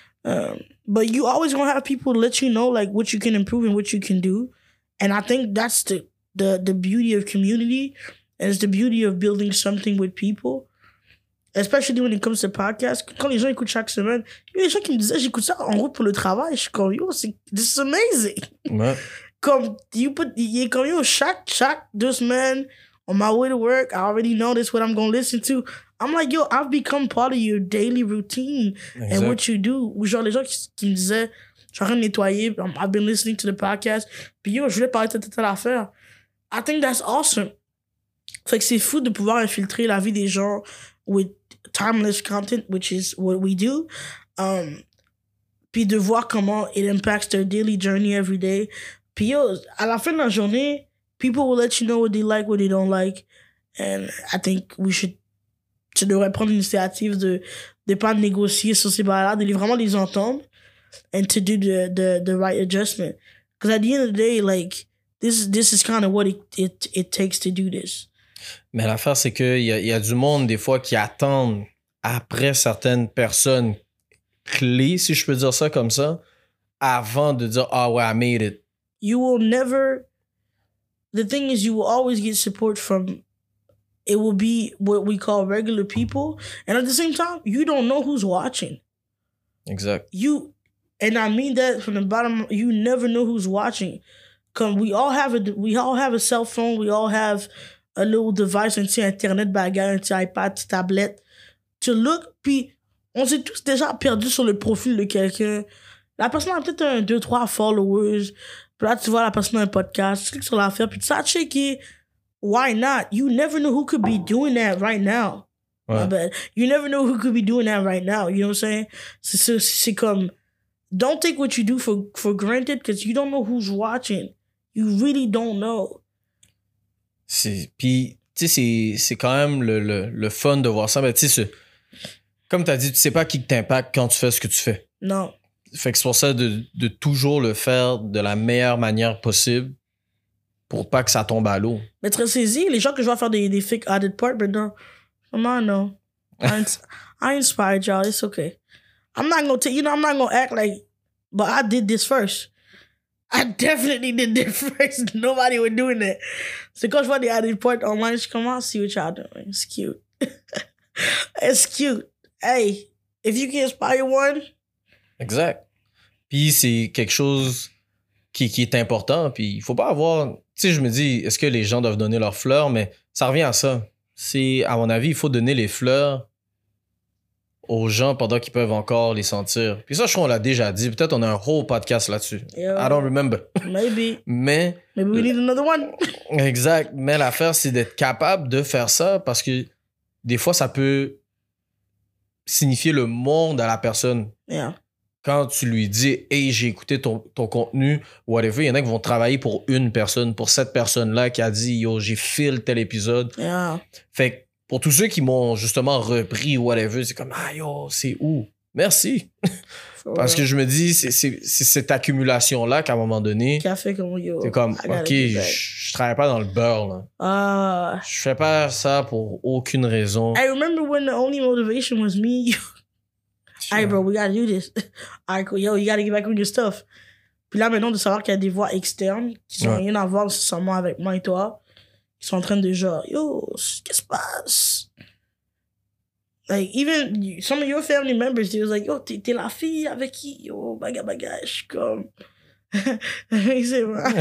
Um, but you always going to have people let you know, like, what you can improve and what you can do. And I think that's the, the, the beauty of community. And it's the beauty of building something with people. Especially when it comes to podcasts. Quand les gens écoutent chaque semaine, il y a des gens qui me disaient, j'écoute ça en route pour le travail. Je suis comme, yo, c'est, this is amazing. Ouais. Comme, you put, il est comme, yo, chaque, chaque deux semaines, on my way to work, I already know this what I'm going to listen to. I'm like, yo, I've become part of your daily routine exact. And what you do. Ou genre, les gens qui, qui me disaient, je suis en train de nettoyer, I've been listening to the podcast, puis yo, je voulais parler de telle, telle affaire. I think that's awesome. Fait que c'est fou de pouvoir infiltrer la vie des gens with timeless content, which is what we do. Um, puis de voir comment it impacts their daily journey every day. Puis yo, à la fin de la journée, people will let you know what they like, what they don't like. And I think we should... Tu devrais prendre l'initiative de ne pas négocier sur ces bails-là, de vraiment les entendre and to do the, the, the right adjustment. Because at the end of the day, like, this, this is kind of what it, it, it takes to do this. Mais l'affaire, c'est qu'il y a, y a du monde, des fois, qui attendent après certaines personnes clés, si je peux dire ça comme ça, avant de dire « Ah ouais, I made it ». You will never... The thing is, you will always get support from... It will be what we call regular people. And at the same time, you don't know who's watching. Exact. You... And I mean that from the bottom, you never know who's watching. Comme we all have a, we all have a cell phone, we all have a little device, un petit internet bagarre, un petit iPad, petite tablette. To look, puis on s'est tous déjà perdus sur le profil de quelqu'un. La personne a peut-être un, deux, trois followers. Puis là, tu vois la personne a un podcast, tu cliques sur l'affaire, puis tu sais checker. Why not? You never know who could be doing that right now. Ouais. But you never know who could be doing that right now. You know what I'm saying? C'est, c'est, c'est comme... Don't take what you do for, for granted because you don't know who's watching. You really don't know. C'est, puis, tu sais, c'est, c'est quand même le, le, le fun de voir ça. Mais tu sais, comme tu as dit, tu sais pas qui t'impacte quand tu fais ce que tu fais. Non. Fait que c'est pour ça de, de toujours le faire de la meilleure manière possible pour pas que ça tombe à l'eau. Mais très saisi, les gens que je vois faire des, des fake added part, but non. Come on, no. I, I inspired y'all. It's okay. I'm not gonna, t- you know, I'm not gonna act like, but I did this first. I definitely did this first. Nobody was doing that. So quand je vois des added part online, je commence à see what y'all doing. It's cute. It's cute. Hey, if you can inspire one. Exact. Puis c'est quelque chose qui, qui est important. Puis il faut pas avoir... Tu sais, je me dis, est-ce que les gens doivent donner leurs fleurs? Mais ça revient à ça. C'est, à mon avis, il faut donner les fleurs aux gens pendant qu'ils peuvent encore les sentir. Puis ça, je crois qu'on l'a déjà dit. Peut-être on a un whole podcast là-dessus. Yeah. I don't remember. Maybe. Mais... Maybe we need another one. Exact. Mais l'affaire, c'est d'être capable de faire ça parce que des fois, ça peut signifier le monde à la personne. Yeah. Quand tu lui dis « Hey, j'ai écouté ton, ton contenu, whatever », il y en a qui vont travailler pour une personne, pour cette personne-là qui a dit « Yo, j'ai fil tel épisode. Yeah. » Fait que pour tous ceux qui m'ont justement repris, whatever, c'est comme « Ah, yo, c'est où? » Merci. Parce que je me dis, c'est, c'est, c'est cette accumulation-là qu'à un moment donné... Qui a fait comme yo. C'est comme, OK, je, je travaille pas dans le beurre, là. Ah. Je fais pas ça pour aucune raison. I remember when the only motivation was me. Hey, bro, we gotta do this. Alright, cool. Yo, you gotta get back on your stuff. Puis là, maintenant, de savoir qu'il y a des voix externes qui n'ont ouais. rien à voir nécessairement avec moi et toi, qui sont en train de genre, yo, qu'est-ce qui se passe? Like, even some of your family members, they was like, yo, t'es, t'es la fille avec qui? Yo, baga baga. Je suis comme. C'est vrai.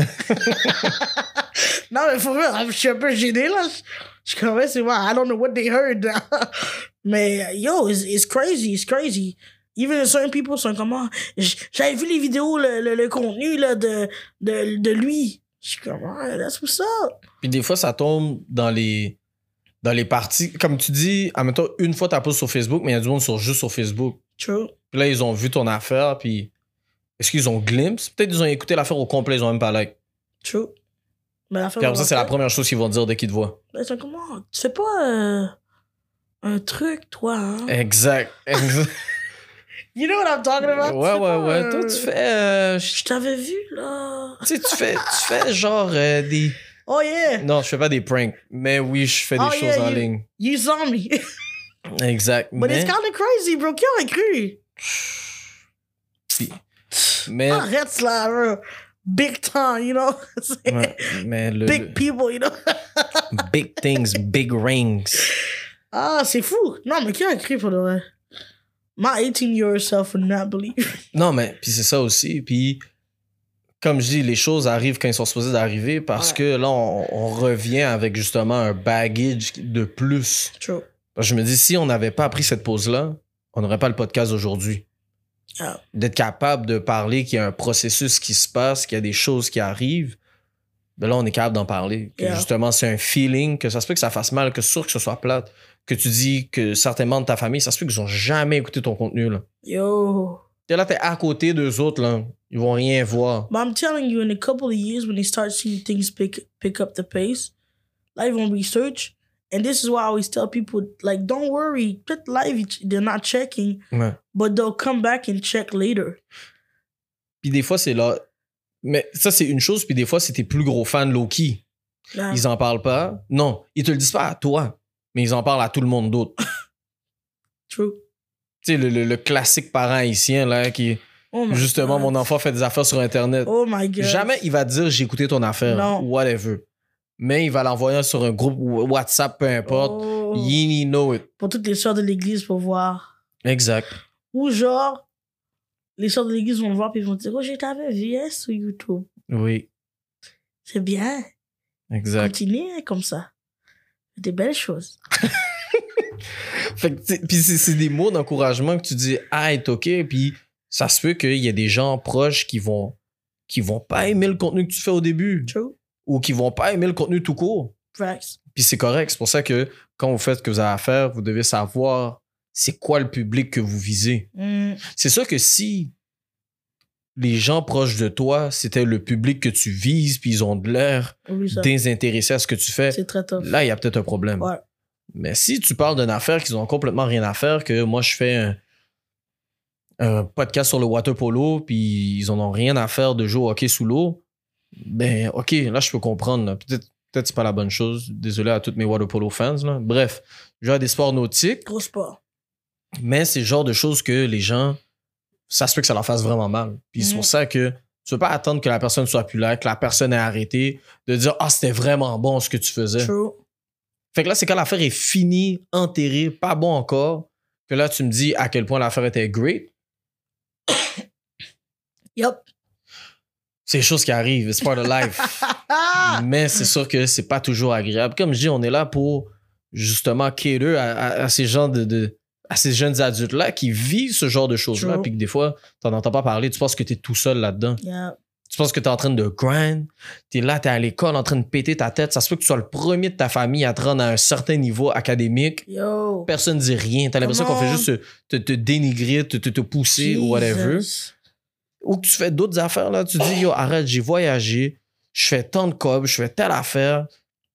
Non, mais faut vrai, je suis un peu gêné, là. Je suis comme, c'est vrai, I don't know what they heard. Mais, yo, it's, it's crazy, it's crazy. Even certain people sont comme, ah, j'avais vu les vidéos, le, le, le contenu, là, de, de, de lui. Je suis comme, ah, that's what's up. Puis des fois, ça tombe dans les. Dans les parties, comme tu dis, admettons, une fois, t'as pas sur Facebook, mais il y a du monde sur, juste sur Facebook. True. Puis là, ils ont vu ton affaire, puis est-ce qu'ils ont glimpse? Peut-être qu'ils ont écouté l'affaire au complet, ils ont même pas like. True. Mais l'affaire. Puis après ça, c'est la première chose qu'ils vont dire dès qu'ils te voient. Ils sont comme, oh, tu fais pas euh, un truc, toi, hein? Exact. exact. You know what I'm talking about? Ouais, ouais, ouais. Euh... Toi, tu fais. Euh... Je t'avais vu, là. Tu sais, tu fais, tu fais genre euh, des. Oh, yeah. Non, je fais pas des pranks, mais oui, je fais des oh, choses yeah, en you, ligne. You saw me. Exact. But mais... it's kind of crazy, bro. Qui aurait cru? Puis... Mais... Arrête là, bro. Big time, you know? Ouais, mais le... Big people, you know? Big things, big rings. Ah, c'est fou. Non, mais qui aurait cru pour le vrai? My eighteen-year-old self would not believe. Non, mais puis c'est ça aussi. Puis, comme je dis, les choses arrivent quand ils sont supposés d'arriver parce ouais. que là, on, on revient avec justement un baggage de plus. True. Je me dis, si on n'avait pas pris cette pause-là, on n'aurait pas le podcast aujourd'hui. Ah. D'être capable de parler qu'il y a un processus qui se passe, qu'il y a des choses qui arrivent, ben là, on est capable d'en parler. Que yeah. Justement, c'est un feeling, que ça se peut que ça fasse mal, que c'est sûr que ce soit plate, que tu dis que certains membres de ta famille, ça se peut qu'ils n'ont jamais écouté ton contenu. Là. Yo. Et là, t'es à côté d'eux autres, là. Ils vont rien voir. But I'm telling you, in a couple of years, when they start seeing things pick pick up the pace, live on research, and this is why I always tell people, like, don't worry, peut-être live, they're not checking, ouais. but they'll come back and check later. Puis des fois, c'est là... Mais ça, c'est une chose, puis des fois, c'est tes plus gros fans low-key. Ah. Ils en parlent pas. Non, ils te le disent pas à toi, mais ils en parlent à tout le monde d'autre. True. Tu sais, le, le, le classique parent haïtien, là, qui... Oh justement, God. Mon enfant fait des affaires sur Internet. Oh my God. Jamais il va te dire, j'ai écouté ton affaire. Non. Whatever. Mais il va l'envoyer sur un groupe WhatsApp, peu importe. Oh. You know it. Pour toutes les sœurs de l'église, pour voir. Exact. Ou genre, les sœurs de l'église vont le voir puis ils vont dire, oh, je t'avais vu hein, sur YouTube. Oui. C'est bien. Exact. Continuez comme ça. Des belles choses. Fait que, puis c'est, c'est des mots d'encouragement que tu dis, ah, c'est OK, puis ça se peut qu'il y ait des gens proches qui vont, qui vont pas aimer le contenu que tu fais au début. True. Ou qui vont pas aimer le contenu tout court. Facts. Puis c'est correct. C'est pour ça que quand vous faites ce que vous avez à faire, vous devez savoir c'est quoi le public que vous visez. Mm. C'est sûr que si les gens proches de toi, c'était le public que tu vises, puis ils ont de l'air oui, désintéressés à ce que tu fais, c'est très tough. Là, il y a peut-être un problème. Ouais. Mais si tu parles d'une affaire qu'ils ont complètement rien à faire, que moi, je fais un, un podcast sur le water polo, puis ils en ont rien à faire de jouer au hockey sous l'eau, ben, OK, là, je peux comprendre. Là. Peut-être, peut-être que c'est pas la bonne chose. Désolé à tous mes water polo fans. Là. Bref, je joue des sports nautiques. Gros sport. Mais c'est le genre de choses que les gens, ça se peut que ça leur fasse vraiment mal. Puis mm. c'est pour ça que tu veux pas attendre que la personne soit plus là, que la personne ait arrêté, de dire « Ah, c'était vraiment bon ce que tu faisais. » True. Fait que là, c'est quand l'affaire est finie, enterrée, pas bon encore, que là, tu me dis à quel point l'affaire était great. Yup. C'est des choses qui arrivent, it's part of life. Mais c'est sûr que c'est pas toujours agréable. Comme je dis, on est là pour justement cater à, à, à ces gens de, de à ces jeunes adultes-là qui vivent ce genre de choses-là, puis que des fois, t'en entends pas parler, tu penses que t'es tout seul là-dedans. Yeah. Tu penses que t'es en train de grind, t'es là, t'es à l'école en train de péter ta tête, ça se peut que tu sois le premier de ta famille à te rendre à un certain niveau académique. Yo. Personne ne dit rien, t'as l'impression qu'on fait juste te, te dénigrer, te, te, te pousser Jesus. ou whatever. Ou que tu fais d'autres affaires, là, tu dis, yo, arrête, j'ai voyagé, je fais tant de cob, je fais telle affaire.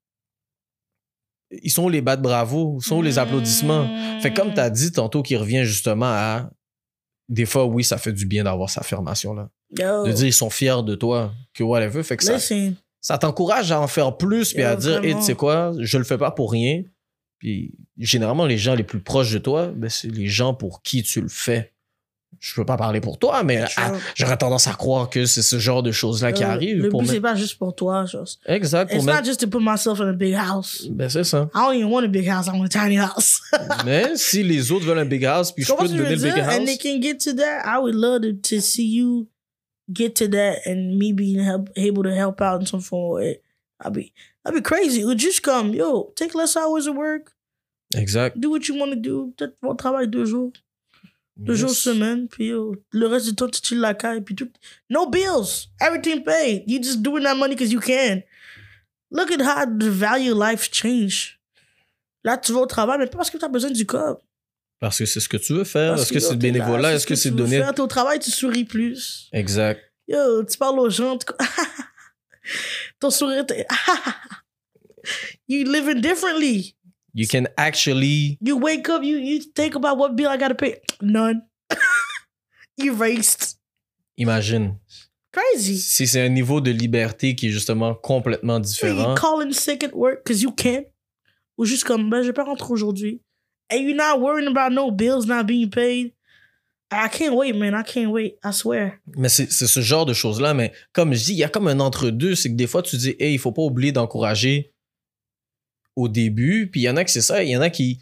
Ils sont où les bas de bravo? Ils sont où les applaudissements? Mmh. Fait comme t'as dit tantôt qui revient justement à... Des fois, oui, ça fait du bien d'avoir cette affirmation-là. Yo. De dire ils sont fiers de toi, que whatever. Fait que ça, ça t'encourage à en faire plus, puis à dire, hey, tu sais quoi, je le fais pas pour rien. Puis généralement, les gens les plus proches de toi, ben, c'est les gens pour qui tu le fais. Je peux pas parler pour toi, mais à, j'aurais tendance à croire que c'est ce genre de choses-là qui euh, arrivent. Le pour but, mettre... c'est pas juste pour toi. Genre. Exact. It's pour not mettre... just to put myself in a big house. Ben, c'est ça. I don't even want a big house. I want a tiny house. Mais si les autres veulent un big house, puis je peux te donner le big house. And they can get to that. I would love to, to see you get to that and me being help, able to help out in some form. I'd be, I'd be crazy. It would just come, yo, take less hours of work. Exact. Do what you want to do. Peut-être mon travail deux jours. Deux yes. jours semaine, puis yo, le reste du temps, tu chilles la caille, puis tout. No bills. Everything paid. You just doing that money because you can. Look at how the value of life change. Là, tu vas au travail, mais pas parce que tu as besoin du corps. Parce que c'est ce que tu veux faire. Parce Est-ce que, que c'est le bénévolat? là, Est-ce que, que c'est tu donner? Faire, t'es au travail, tu souris plus. Exact. Yo, tu parles aux gens, tu... ton sourire, t'es... You living differently. You can actually... You wake up, you, you think about what bill I gotta pay. None. Erased. Imagine. Crazy. Si c'est un niveau de liberté qui est justement complètement différent. You calling sick at work because you can. Ou juste comme, ben, je vais pas rentrer aujourd'hui. And you're not worrying about no bills not being paid. I can't wait, man. I can't wait. I swear. Mais c'est, c'est ce genre de choses-là. Mais comme je dis, il y a comme un entre-deux. C'est que des fois, tu dis, hey, il faut pas oublier d'encourager au début. Puis il y en a qui c'est ça. Il y en a qui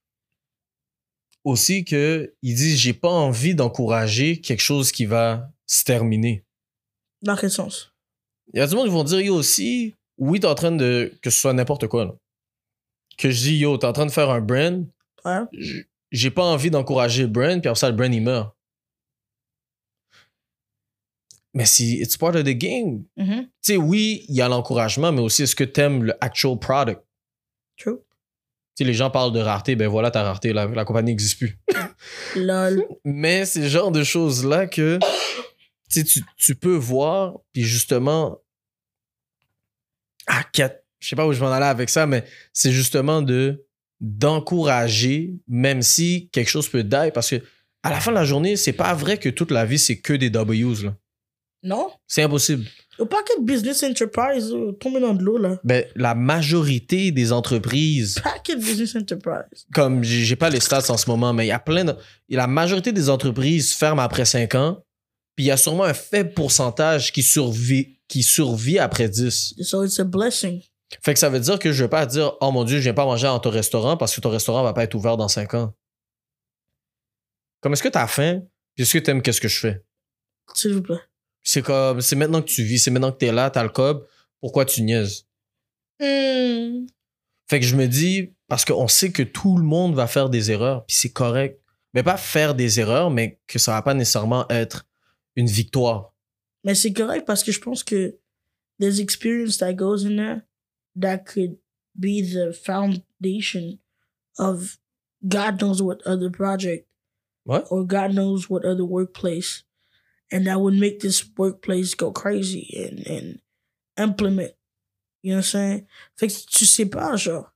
aussi que ils disent, j'ai pas envie d'encourager quelque chose qui va se terminer. Dans quel sens? Il y a du monde qui vont dire, yo, aussi, oui, t'es en train de... Que ce soit n'importe quoi, là. Que je dis, yo, t'es en train de faire un brand. Ouais. J'ai pas envie d'encourager le brand, puis après ça, le brand, il meurt. Mais si it's part of the game. Mm-hmm. Tu sais, oui, il y a l'encouragement, mais aussi, est-ce que t'aimes le actual product? True. Tu sais, les gens parlent de rareté, ben voilà, ta rareté, la, la compagnie n'existe plus. Lol. Mais c'est le genre de choses-là que tu, tu peux voir, puis justement, ah, quatre, je sais pas où je vais en aller avec ça, mais c'est justement de d'encourager, même si quelque chose peut die, parce que à la fin de la journée, c'est pas vrai que toute la vie, c'est que des W's, là. Non? C'est impossible. Au paquet de business enterprise, euh, tomber dans de l'eau, là. Ben, la majorité des entreprises... Paquet de business enterprise. Comme, j'ai, j'ai pas les stats en ce moment, mais il y a plein de... La majorité des entreprises ferment après cinq ans, puis il y a sûrement un faible pourcentage qui survit, qui survit après dix. So it's a blessing. Fait que ça veut dire que je vais pas dire « Oh mon Dieu, je viens pas manger dans ton restaurant parce que ton restaurant va pas être ouvert dans cinq ans. » Comme, est-ce que t'as faim? Puis est-ce que t'aimes qu'est-ce que je fais? S'il vous plaît. C'est comme, c'est maintenant que tu vis, c'est maintenant que t'es là, t'as le cob, pourquoi tu niaises? Mm. Fait que je me dis, parce qu'on sait que tout le monde va faire des erreurs, puis c'est correct. Mais pas faire des erreurs, mais que ça va pas nécessairement être une victoire. Mais c'est correct parce que je pense que there's experience that goes in there that could be the foundation of God knows what other project. What? Or God knows what other workplace. And that would make this workplace go crazy and, and implement. You know what I'm saying? Fait que tu sais pas, genre.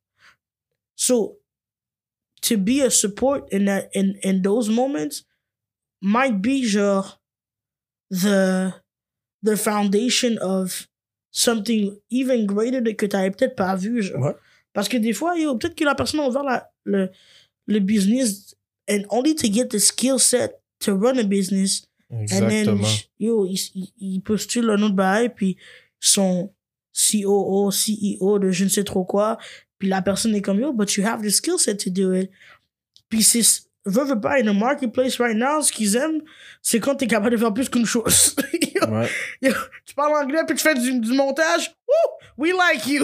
So, to be a support in that, in, in those moments might be, genre, the, the foundation of something even greater que t'avais peut-être pas vu, genre. Ouais. Parce que des fois, yo, peut-être que la personne a ouvert la, le, le business and only to get the skill set to run a business. Exactement. And then, yo, il, il, il postule un autre bail, puis son C O O, C E O de je ne sais trop quoi, puis la personne est comme, yo, but you have the skill set to do it. Puis c'est, veux, veux pas, in the marketplace right now, ce qu'ils aiment, c'est quand t'es capable de faire plus qu'une chose. yo, Ouais. yo, tu parles anglais, puis tu fais du, du montage, woo, we like you.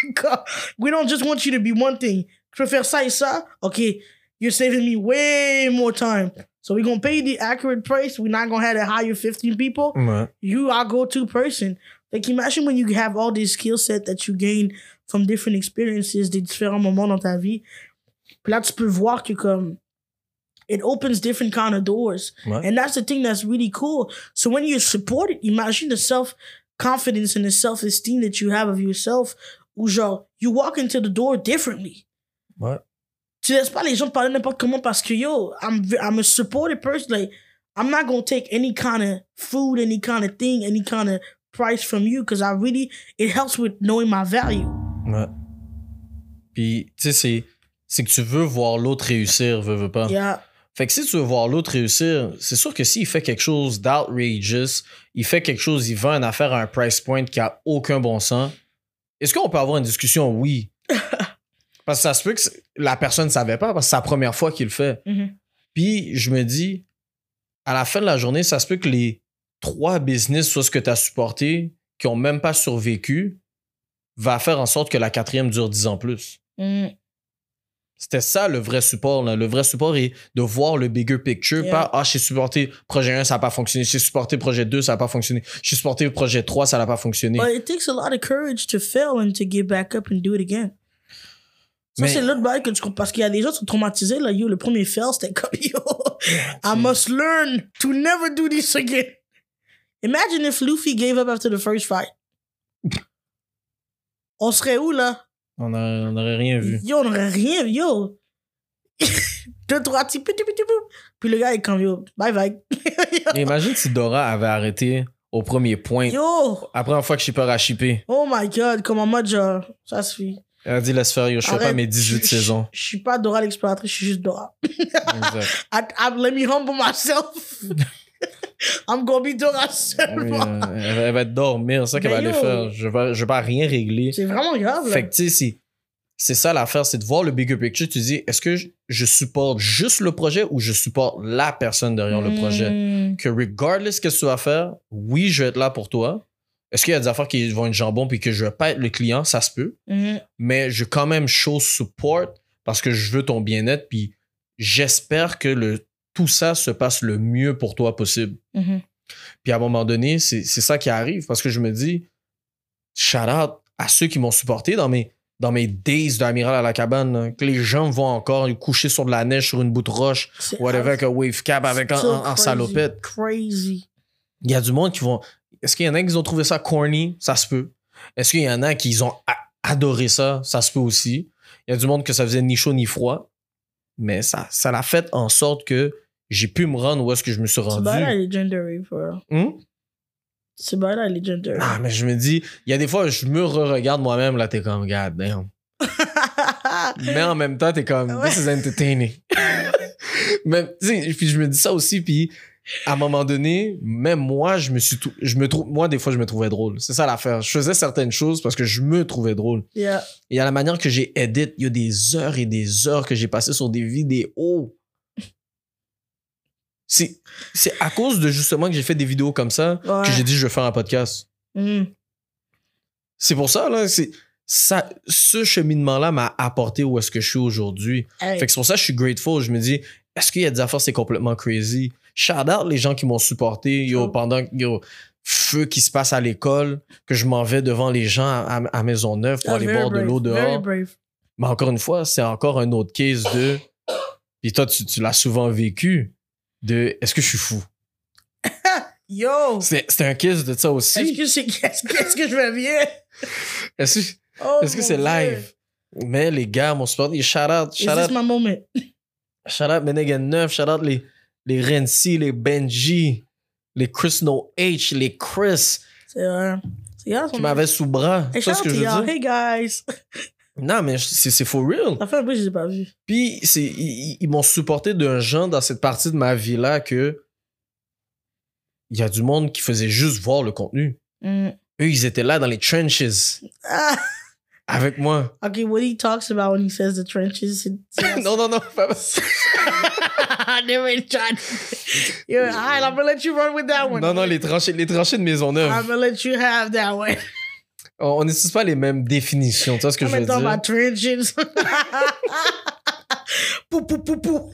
We don't just want you to be one thing. Tu peux faire ça et ça, okay, you're saving me way more time. So we're going to pay the accurate price. We're not going to have to hire fifteen people. Ouais. You are go-to person. Like, imagine when you have all this skill set that you gain from different experiences, des différents moments dans ta vie. Puis là, tu peux voir que comme, it opens different kind of doors. Ouais. And that's the thing that's really cool. So when you're supported, imagine the self-confidence and the self-esteem that you have of yourself. Ou genre, you walk into the door differently. Ouais. Tu laisses pas les gens te parler n'importe comment parce que yo, I'm I'm a supported person. Like, I'm not gonna take any kind of food, any kind of thing, any kind of price from you because I really, it helps with knowing my value. Ouais. Puis, tu sais, c'est, c'est que tu veux voir l'autre réussir, veux, veux pas. Yeah. Fait que si tu veux voir l'autre réussir, c'est sûr que s'il fait quelque chose d'outrageous, il fait quelque chose, il vend une affaire à un price point qui a aucun bon sens, est-ce qu'on peut avoir une discussion? Oui. Parce que ça se peut que la personne ne savait pas, parce que c'est la première fois qu'il le fait. Mm-hmm. Puis je me dis, à la fin de la journée, ça se peut que les trois business, soit ce que tu as supporté, qui n'ont même pas survécu, va faire en sorte que la quatrième dure dix ans plus. Mm. C'était ça le vrai support. Là. Le vrai support est de voir le bigger picture. Yeah. Pas, ah, j'ai supporté projet un, ça n'a pas fonctionné. J'ai supporté projet deux, ça n'a pas fonctionné. J'ai supporté projet trois, ça n'a pas fonctionné. But it takes a lot of courage to fail and to get back up and do it again. Ça, Mais- c'est l'autre bail que tu comprends. Parce qu'il y a des gens qui sont traumatisés. Là, yo, le premier fail, c'était comme, yo, I must learn to never do this again. Imagine if Luffy gave up after the first fight. On serait où, là? On a- on n'aurait rien vu. Yo, on n'aurait rien, yo. Deux, trois petits, pitou, pitou, pitou. Puis le gars est comme, yo, bye bye. Et imagine si Dora avait arrêté au premier point. Yo, La première fois que Shipper a shippé. oh my god, comme en mode genre, ça suffit. Elle a dit, laisse faire, yo, je fais pas Arrête, mes dix-huit je- saisons. Je, je suis pas Dora l'exploratrice, je suis juste Dora. Exact. I, I, let me humble myself. I'm gonna be Dora Oui, seulement. euh, elle, va- elle va dormir, c'est ça qu'elle va Mais aller yo. faire. Je vais, je vais pas rien régler. C'est vraiment grave, là. Fait que, tu sais, c'est, c'est ça l'affaire, c'est de voir le bigger picture. Tu dis, est-ce que je, je supporte juste le projet ou je supporte la personne derrière le projet? Mm. Que regardless qu'est-ce que tu vas faire, oui, je vais être là pour toi. Est-ce qu'il y a des affaires qui vont être jambon puis que je vais pas être le client? Ça se peut. Mm. Mais je quand même show support parce que je veux ton bien-être puis j'espère que le, tout ça se passe le mieux pour toi possible. Mhm. Puis à un moment donné, c'est, c'est ça qui arrive parce que je me dis, shout out à ceux qui m'ont supporté dans mes, dans mes days d'Amiral à la cabane, là, que les gens vont encore coucher sur de la neige sur une bout de roche, C'est whatever, avec un wave cap, avec un, still en, en crazy, salopette. Crazy. Il y a du monde qui vont. Est-ce qu'il y en a qui ont trouvé ça corny? Ça se peut. Est-ce qu'il y en a qui ont a- adoré ça? Ça se peut aussi. Il y a du monde que ça faisait ni chaud ni froid. Mais ça, ça l'a fait en sorte que j'ai pu me rendre où est-ce que je me suis C'est rendu. bien la legendary, for real. Hmm? C'est bien la legendary. Ah, mais je me dis, il y a des fois, je me re-regarde moi-même, là, t'es comme, God damn. Mais en même temps, t'es comme, Ouais. this is entertaining. Mais, tu sais, puis je me dis ça aussi, puis à un moment donné, même moi, je me suis, tou- je me trouve, moi, des fois, je me trouvais drôle. C'est ça l'affaire. Je faisais certaines choses parce que je me trouvais drôle. Yeah. Et à la manière que j'ai edit, il y a des heures et des heures que j'ai passées sur des vidéos. C'est, c'est à cause de justement que j'ai fait des vidéos comme ça Ouais. que j'ai dit je vais faire un podcast. Mm. C'est pour ça, là, c'est, ça, ce cheminement-là m'a apporté où est-ce que je suis aujourd'hui. Hey. Fait que c'est pour ça que je suis grateful. Je me dis, est-ce qu'il y a des affaires, c'est complètement crazy? Shout out les gens qui m'ont supporté, yo, Sure. pendant, yo, feu qui se passe à l'école, que je m'en vais devant les gens à, à Maisonneuve pour Ah, aller very boire de brave, l'eau Very dehors. brave. Mais encore une fois, c'est encore un autre case de. Puis toi, tu, tu l'as souvent vécu. De est-ce que je suis fou? Yo! C'est, c'est un case de ça aussi. Est-ce que c'est qu'est-ce qu'est-ce que je vais bien? Est-ce que, Oh, est-ce que mon c'est Dieu. live? Mais les gars m'ont supporté. Shout out, Is shout this out, my moment? shout out Menegan neuf, shout out les, les Renzi, les Benji, les Chris No H, les Chris C'est vrai. C'est grave. qui m'avaient sous bras. Hey, Tu vois ce shout que out je to y'all. veux dire? Hey, guys. Non, mais c'est, c'est for real. Ça fait un peu que je les ai pas vus. Puis c'est, ils, ils m'ont supporté d'un genre dans cette partie de ma vie-là que il y a du monde qui faisait juste voir le contenu. Mm. Eux, ils étaient là dans les trenches Ah. avec moi. Okay, what he talks about when he says the trenches. c'est- c'est- non, non, non. Pas... I never even tried. Yo, all right, I'm gonna let you run with that one. non, non, les tranchées, les tranchées de Maisonneuve. I'm gonna let you have that one. On n'utilise pas les mêmes définitions. Tu vois ce que I'm je veux gonna talk dire? about trenches. Pou, pou, pou, pou.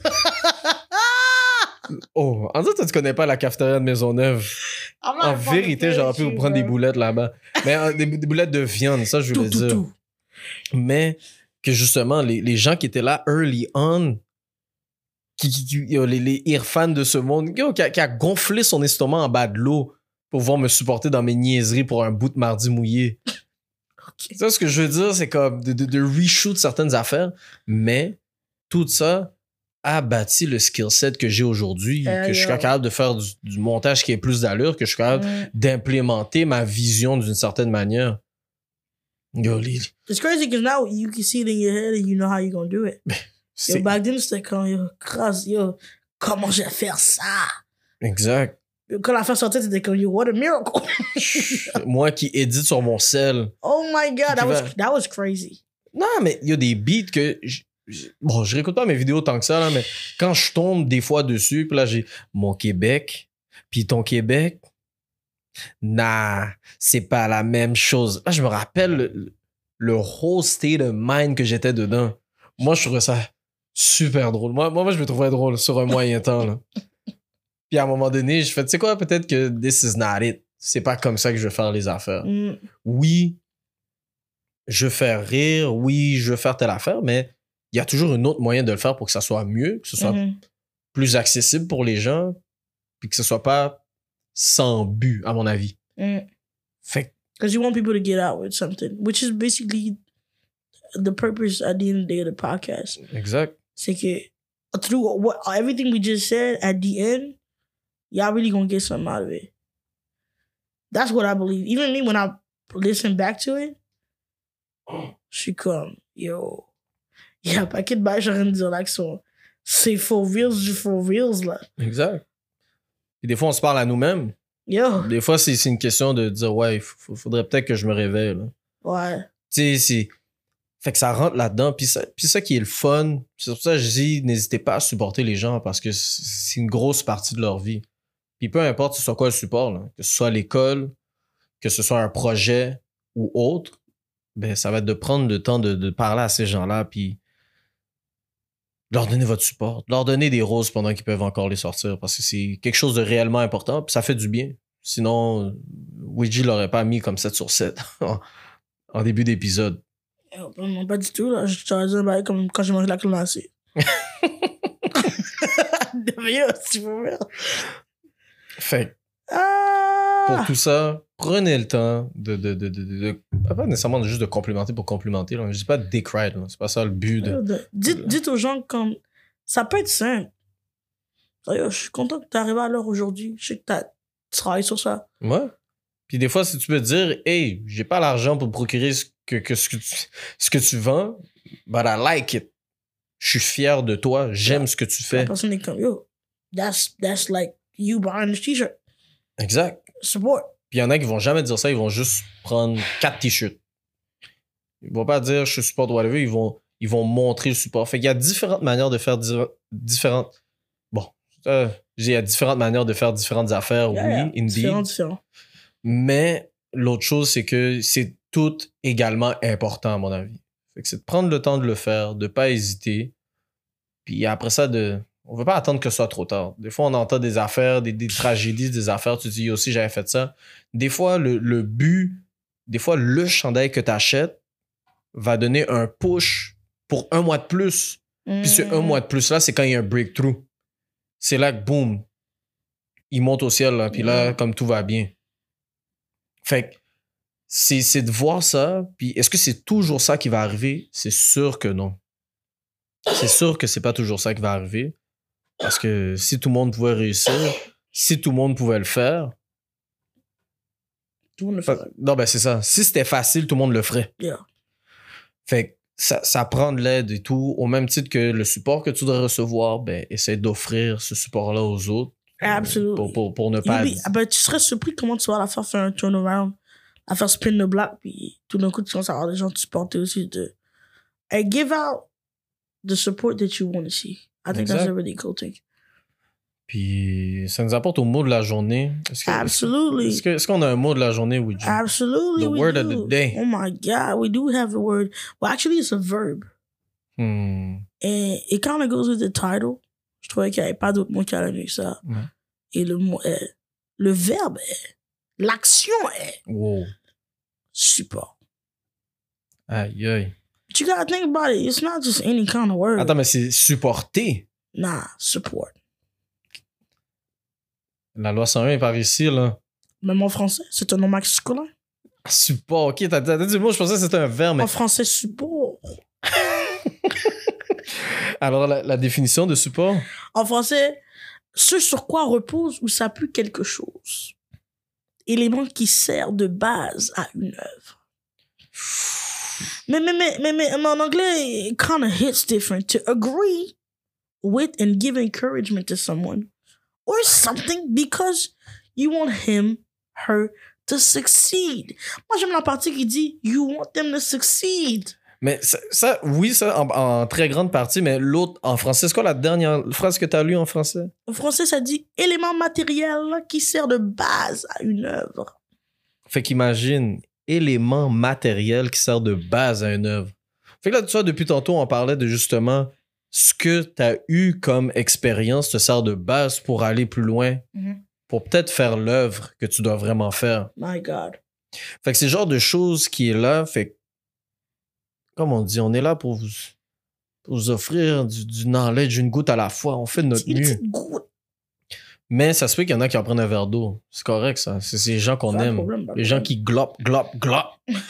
Oh, en fait, toi, tu connais pas la cafétéria de Maisonneuve. I'm not En fucking vérité, j'aurais pu kidding vous you, prendre des bro. boulettes là-bas. Mais euh, des, des boulettes de viande, ça, je Tout, voulais tout, dire. tout. Mais que justement, les, les gens qui étaient là early on, qui, qui, qui- yo, les, les Irfan de ce monde, yo, qui, a, qui a gonflé son estomac en bas de l'eau pour pouvoir me supporter dans mes niaiseries pour un bout de mardi mouillé. Ok. Ça, ce que je veux dire, c'est comme de, de, de reshoot certaines affaires, mais tout ça a bâti le skill set que j'ai aujourd'hui, Euh, que je suis yo. capable de faire du, du montage qui ait plus d'allure, que je suis capable Mm. d'implémenter ma vision d'une certaine manière. Yo, les- It's crazy because now you can see it in your head and you know how you're gonna do it. Yo, c'est- back then c'était quand yo, crasse, yo, comment j'ai fait ça? Exact. Quand l'affaire sortait, c'était comme, yo, what a miracle. Moi qui édite sur mon sel. Oh my God, that va... was, that was crazy. Non, mais il y a des beats que... Je, je, bon, je réécoute pas mes vidéos tant que ça, là, mais quand je tombe des fois dessus, puis là, j'ai mon Québec, puis ton Québec, nah, c'est pas la même chose. Là, je me rappelle le, le whole state of mind que j'étais dedans. Moi, je trouvais ça super drôle. Moi, moi, moi je me trouvais drôle sur un moyen temps, là. Puis à un moment donné, je fais, tu sais quoi, peut-être que this is not it. C'est pas comme ça que je veux faire les affaires. Mm. Oui, je veux faire rire. Oui, je veux faire telle affaire, mais il y a toujours un autre moyen de le faire pour que ça soit mieux, que ce soit Mm-hmm. plus accessible pour les gens, puis que ce soit pas sans but, à mon avis. Mm. Fait Because you want people to get out with something, which is basically the purpose at the end of the day of the podcast. exact. C'est que through what everything we just said at the end, y'all really gonna get something out of it. That's what I believe. Even me, when I listen back to it, je suis comme, yo, il y a un paquet de bails, j'ai rien de dire là, qui sont, c'est for reals du for reals, là. Exact. Et des fois, on se parle à nous-mêmes. Yo. Des fois, c'est, c'est une question de dire, ouais, il faudrait peut-être que je me réveille, là. Ouais. Tu sais, c'est... Fait que ça rentre là-dedans. Puis ça, puis ça qui est le fun, c'est pour ça que je dis, n'hésitez pas à supporter les gens parce que c'est une grosse partie de leur vie. Puis peu importe ce soit quoi le support, là, que ce soit l'école, que ce soit un projet ou autre, ben ça va être de prendre le temps de, de parler à ces gens-là puis leur donner votre support, leur donner des roses pendant qu'ils peuvent encore les sortir parce que c'est quelque chose de réellement important puis ça fait du bien. Sinon, Ouija l'aurait pas mis comme sept sur sept en, en début d'épisode. Non, pas du tout, là. Je t'aurais dit, bah, comme quand j'ai mangé la clonacée. Tu veux voir? Fait ah! pour tout ça, prenez le temps de, de, de, de, de, de pas nécessairement juste de complimenter pour complimenter. Là. Je dis pas de dick ride, là. C'est pas ça le but. De... Dites, dites aux gens comme ça peut être simple. D'ailleurs, je suis content que tu arrives à l'heure aujourd'hui. Je sais que t'as, tu travailles sur ça. Ouais. Puis des fois, si tu peux dire, hey, j'ai pas l'argent pour procurer ce que, que, ce, que tu, ce que tu vends, but I like it. Je suis fier de toi. J'aime yeah. ce que tu fais. La personne est comme, yo, that's, that's like you buying this t-shirt. Exact. Support. Puis il y en a qui vont jamais dire ça. Ils vont juste prendre quatre t-shirts. Ils vont pas dire, je suis support whatever. Ils vont, ils vont montrer le support. Fait qu'il y a différentes manières de faire di- différentes... Bon, euh, il y a différentes manières de faire différentes affaires, yeah, oui, yeah. Indeed. Différent, différent. Mais l'autre chose, c'est que c'est tout également important, à mon avis. Fait que c'est de prendre le temps de le faire, de pas hésiter. Puis après ça, de... on veut pas attendre que ce soit trop tard. Des fois, on entend des affaires, des, des tragédies, des affaires. Tu te dis, aussi, j'avais fait ça. Des fois, le, le but, des fois, le chandail que tu achètes va donner un push pour un mois de plus. Mmh. Puis ce un mois de plus-là, c'est quand il y a un breakthrough. C'est là que, boum, il monte au ciel. Là, puis mmh. là, comme tout va bien. Fait que c'est, c'est de voir ça. Puis est-ce que c'est toujours ça qui va arriver? C'est sûr que non. C'est sûr que c'est pas toujours ça qui va arriver. Parce que si tout le monde pouvait réussir, si tout le monde pouvait le faire... Tout le monde le ferait. Non, ben c'est ça. Si c'était facile, tout le monde le ferait. Yeah. Fait que ça, ça prend de l'aide et tout. Au même titre que le support que tu dois recevoir, ben essaie d'offrir ce support-là aux autres. Absolument. Pour, pour, pour ne pas... Be, ah ben, tu serais surpris comment tu vas la faire faire un turnaround, la faire spin the block, puis tout d'un coup, tu commences à avoir des gens te supporter aussi. De... And give out the support that you want to see. I think exact. That's a really cool thing. Puis, ça nous apporte au mot de la journée. Est-ce que, Absolutely. Est-ce, que, est-ce qu'on a un mot de la journée, Ouija? Absolutely. The we word do. of the day. Oh my God, we do have a word. Well, actually, it's a verb. Hmm. And it kind of goes with the title. Je trouvais qu'il n'y avait pas d'autre mot qui allait mieux que ça. Ouais. Et le mot est, le verbe est, l'action est, wow. support. Aïe, aïe. But you gotta think about it. It's not just any kind of word. Attends, mais c'est supporter. Nah, support. La loi cent un est par ici, là. Même en français, c'est un nom masculin. Support, ok, t'as, t'as dit le mot, je pensais que c'était un verbe. Mais... En français, support. Alors, la, la définition de support? En français, ce sur quoi repose ou s'appuie quelque chose. Élément qui sert de base à une œuvre. Mais, mais, mais, mais, mais, mais en anglais, it kind of hits different. To agree with and give encouragement to someone or something because you want him, her to succeed. Moi, j'aime la partie qui dit you want them to succeed. Mais ça, ça oui, ça, en, en très grande partie, mais l'autre, en français, c'est quoi la dernière phrase que tu as lue en français? En français, ça dit élément matériel qui sert de base à une œuvre. Fait qu'imagine, élément matériel qui sert de base à une œuvre. Fait que là, tu vois, depuis tantôt, on parlait de justement ce que tu as eu comme expérience te sert de base pour aller plus loin, Mm-hmm. pour peut-être faire l'œuvre que tu dois vraiment faire. My God. Fait que c'est le genre de choses qui est là. Fait que, comme on dit, on est là pour vous, pour vous offrir du, du knowledge, une goutte à la fois. On fait de notre Une mieux. petite goutte. Mais ça se peut qu'il y en a qui en prennent un verre d'eau. C'est correct, ça. C'est ces gens qu'on Pas de aime. problème, pas de Les gens problème. qui glop, glop, glop.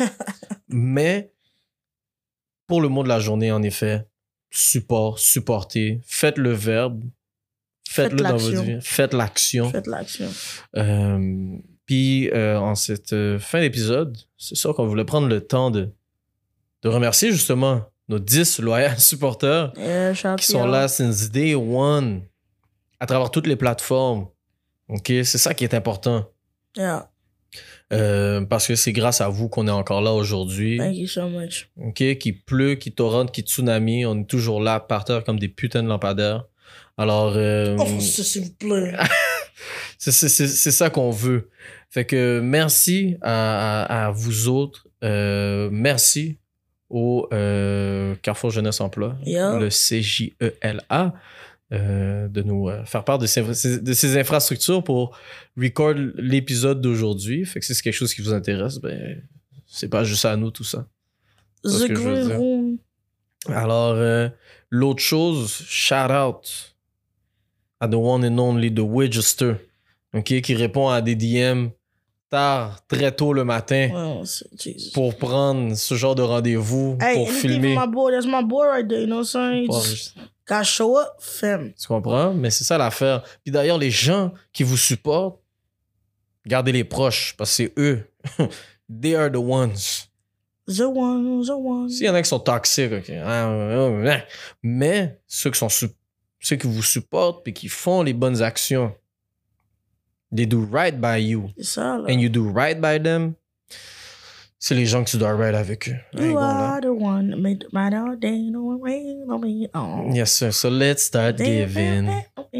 Mais pour le mot de la journée, en effet, support, supporter, faites le verbe, faites-le Faites dans l'action. votre vie, faites l'action. Faites l'action. Euh, Puis, euh, en cette euh, fin d'épisode, c'est sûr qu'on voulait prendre le temps de, de remercier justement nos dix loyaux supporters Yeah, shout qui sont out. là since day one, à travers toutes les plateformes. OK? C'est ça qui est important. Yeah. Euh, parce que c'est grâce à vous qu'on est encore là aujourd'hui. Thank you so much. OK? Qui pleut, qui torrente, qui tsunami. On est toujours là par terre comme des putains de lampadaires. Alors, euh, Oh, ça, s'il vous plaît. c'est, c'est, c'est, c'est ça qu'on veut. Fait que merci à, à, à vous autres. Euh, merci au euh, Carrefour Jeunesse Emploi, Yeah. le C J E L A, euh, de nous euh, faire part de ces, de ces infrastructures pour record l'épisode d'aujourd'hui. Fait que si c'est quelque chose qui vous intéresse, ben, c'est pas juste à nous tout ça. C'est ce The que je veux Green dire. Room. Alors, euh, l'autre chose, shout out à the one and only, the Widgester, ok, qui répond à des D M tard, très tôt le matin Well, Jesus. pour prendre ce genre de rendez-vous, Hey, pour anything filmer. for my boy, that's my boy right there, you know what I'm saying? Pour- Just gotta show up, fam. Tu comprends? Mais c'est ça l'affaire. Puis d'ailleurs, les gens qui vous supportent, gardez-les proches parce que c'est eux. They are the ones. The one, the one. S'il y en a qui sont toxiques, ok. Ah, ah, ah. Mais ceux qui sont su- ceux qui vous supportent et qui font les bonnes actions, they do right by you C'est ça, là. and you do right by them, c'est les gens que tu dois right avec eux. Hein, You bon, là. are the one, made my all day, no way, no me, oh. Yes, sir. So let's start giving.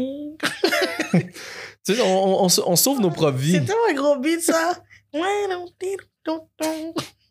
Tu sais, on, on, on, on sauve nos propres vies. C'est tellement un gros beat, ça. Ouais, non, non, non.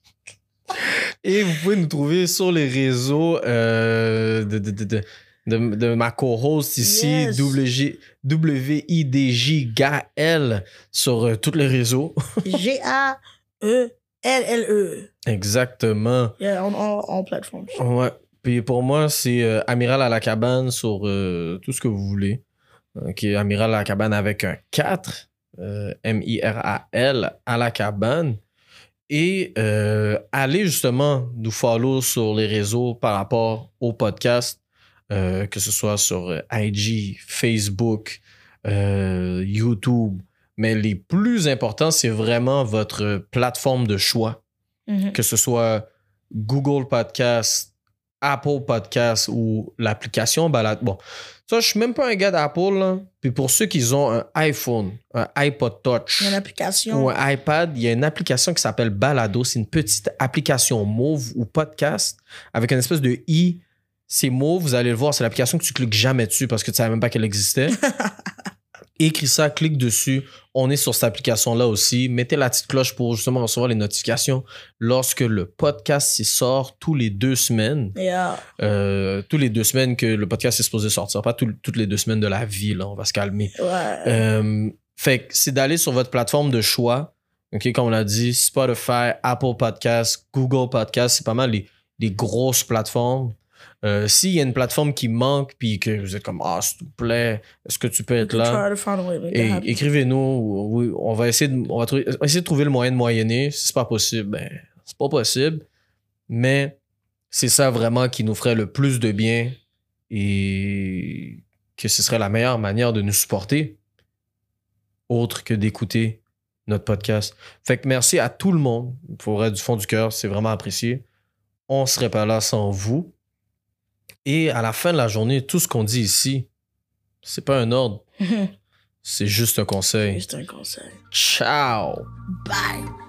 Et vous pouvez nous trouver sur les réseaux euh, de, de, de, de, de, de ma co-host ici, Yes. W G W I D J Gaël, sur euh, tous les réseaux. G A E L L E. Exactement. Yeah, on all, all platforms. Ouais. Puis pour moi, c'est euh, Amiral à la cabane sur euh, tout ce que vous voulez. Ok, Amiral à la cabane avec un quatre. Euh, M I R A L à la cabane. Et euh, allez justement nous follow sur les réseaux par rapport au podcast, euh, que ce soit sur euh, I G, Facebook, euh, YouTube. Mais les plus importants, c'est vraiment votre plateforme de choix. Mhm. Que ce soit Google Podcast, Apple Podcast ou l'application Balado. Bon, ça, je suis même pas un gars d'Apple, là. Puis pour ceux qui ont un iPhone, un iPod Touch Il y a une application. ou un iPad, il y a une application qui s'appelle Balado. C'est une petite application mauve ou podcast avec une espèce de i. C'est mauve, vous allez le voir, c'est l'application que tu cliques jamais dessus parce que tu savais même pas qu'elle existait. Écris ça, clique dessus. On est sur cette application-là aussi. Mettez la petite cloche pour justement recevoir les notifications lorsque le podcast s'y sort tous les deux semaines. Yeah. Euh, tous les deux semaines que le podcast est supposé sortir. Pas tout- toutes les deux semaines de la vie, là. On va se calmer. Ouais. Euh, fait que c'est d'aller sur votre plateforme de choix. OK, comme on l'a dit, Spotify, Apple Podcasts, Google Podcasts, c'est pas mal les, les grosses plateformes. Euh, S'il y a une plateforme qui manque puis que vous êtes comme « Ah, s'il te plaît, est-ce que tu peux être You là? » try to find a way to make Et that happen. écrivez-nous. Oui, on va essayer de, on va trouver, on va essayer de trouver le moyen de moyenner. Si c'est pas possible, ben, c'est pas possible. Mais c'est ça vraiment qui nous ferait le plus de bien et que ce serait la meilleure manière de nous supporter autre que d'écouter notre podcast. Fait que merci à tout le monde. Pour vrai, du fond du cœur, c'est vraiment apprécié. On serait pas là sans vous. Et à la fin de la journée, tout ce qu'on dit ici, c'est pas un ordre. C'est juste un conseil. Juste un conseil. Ciao! Bye!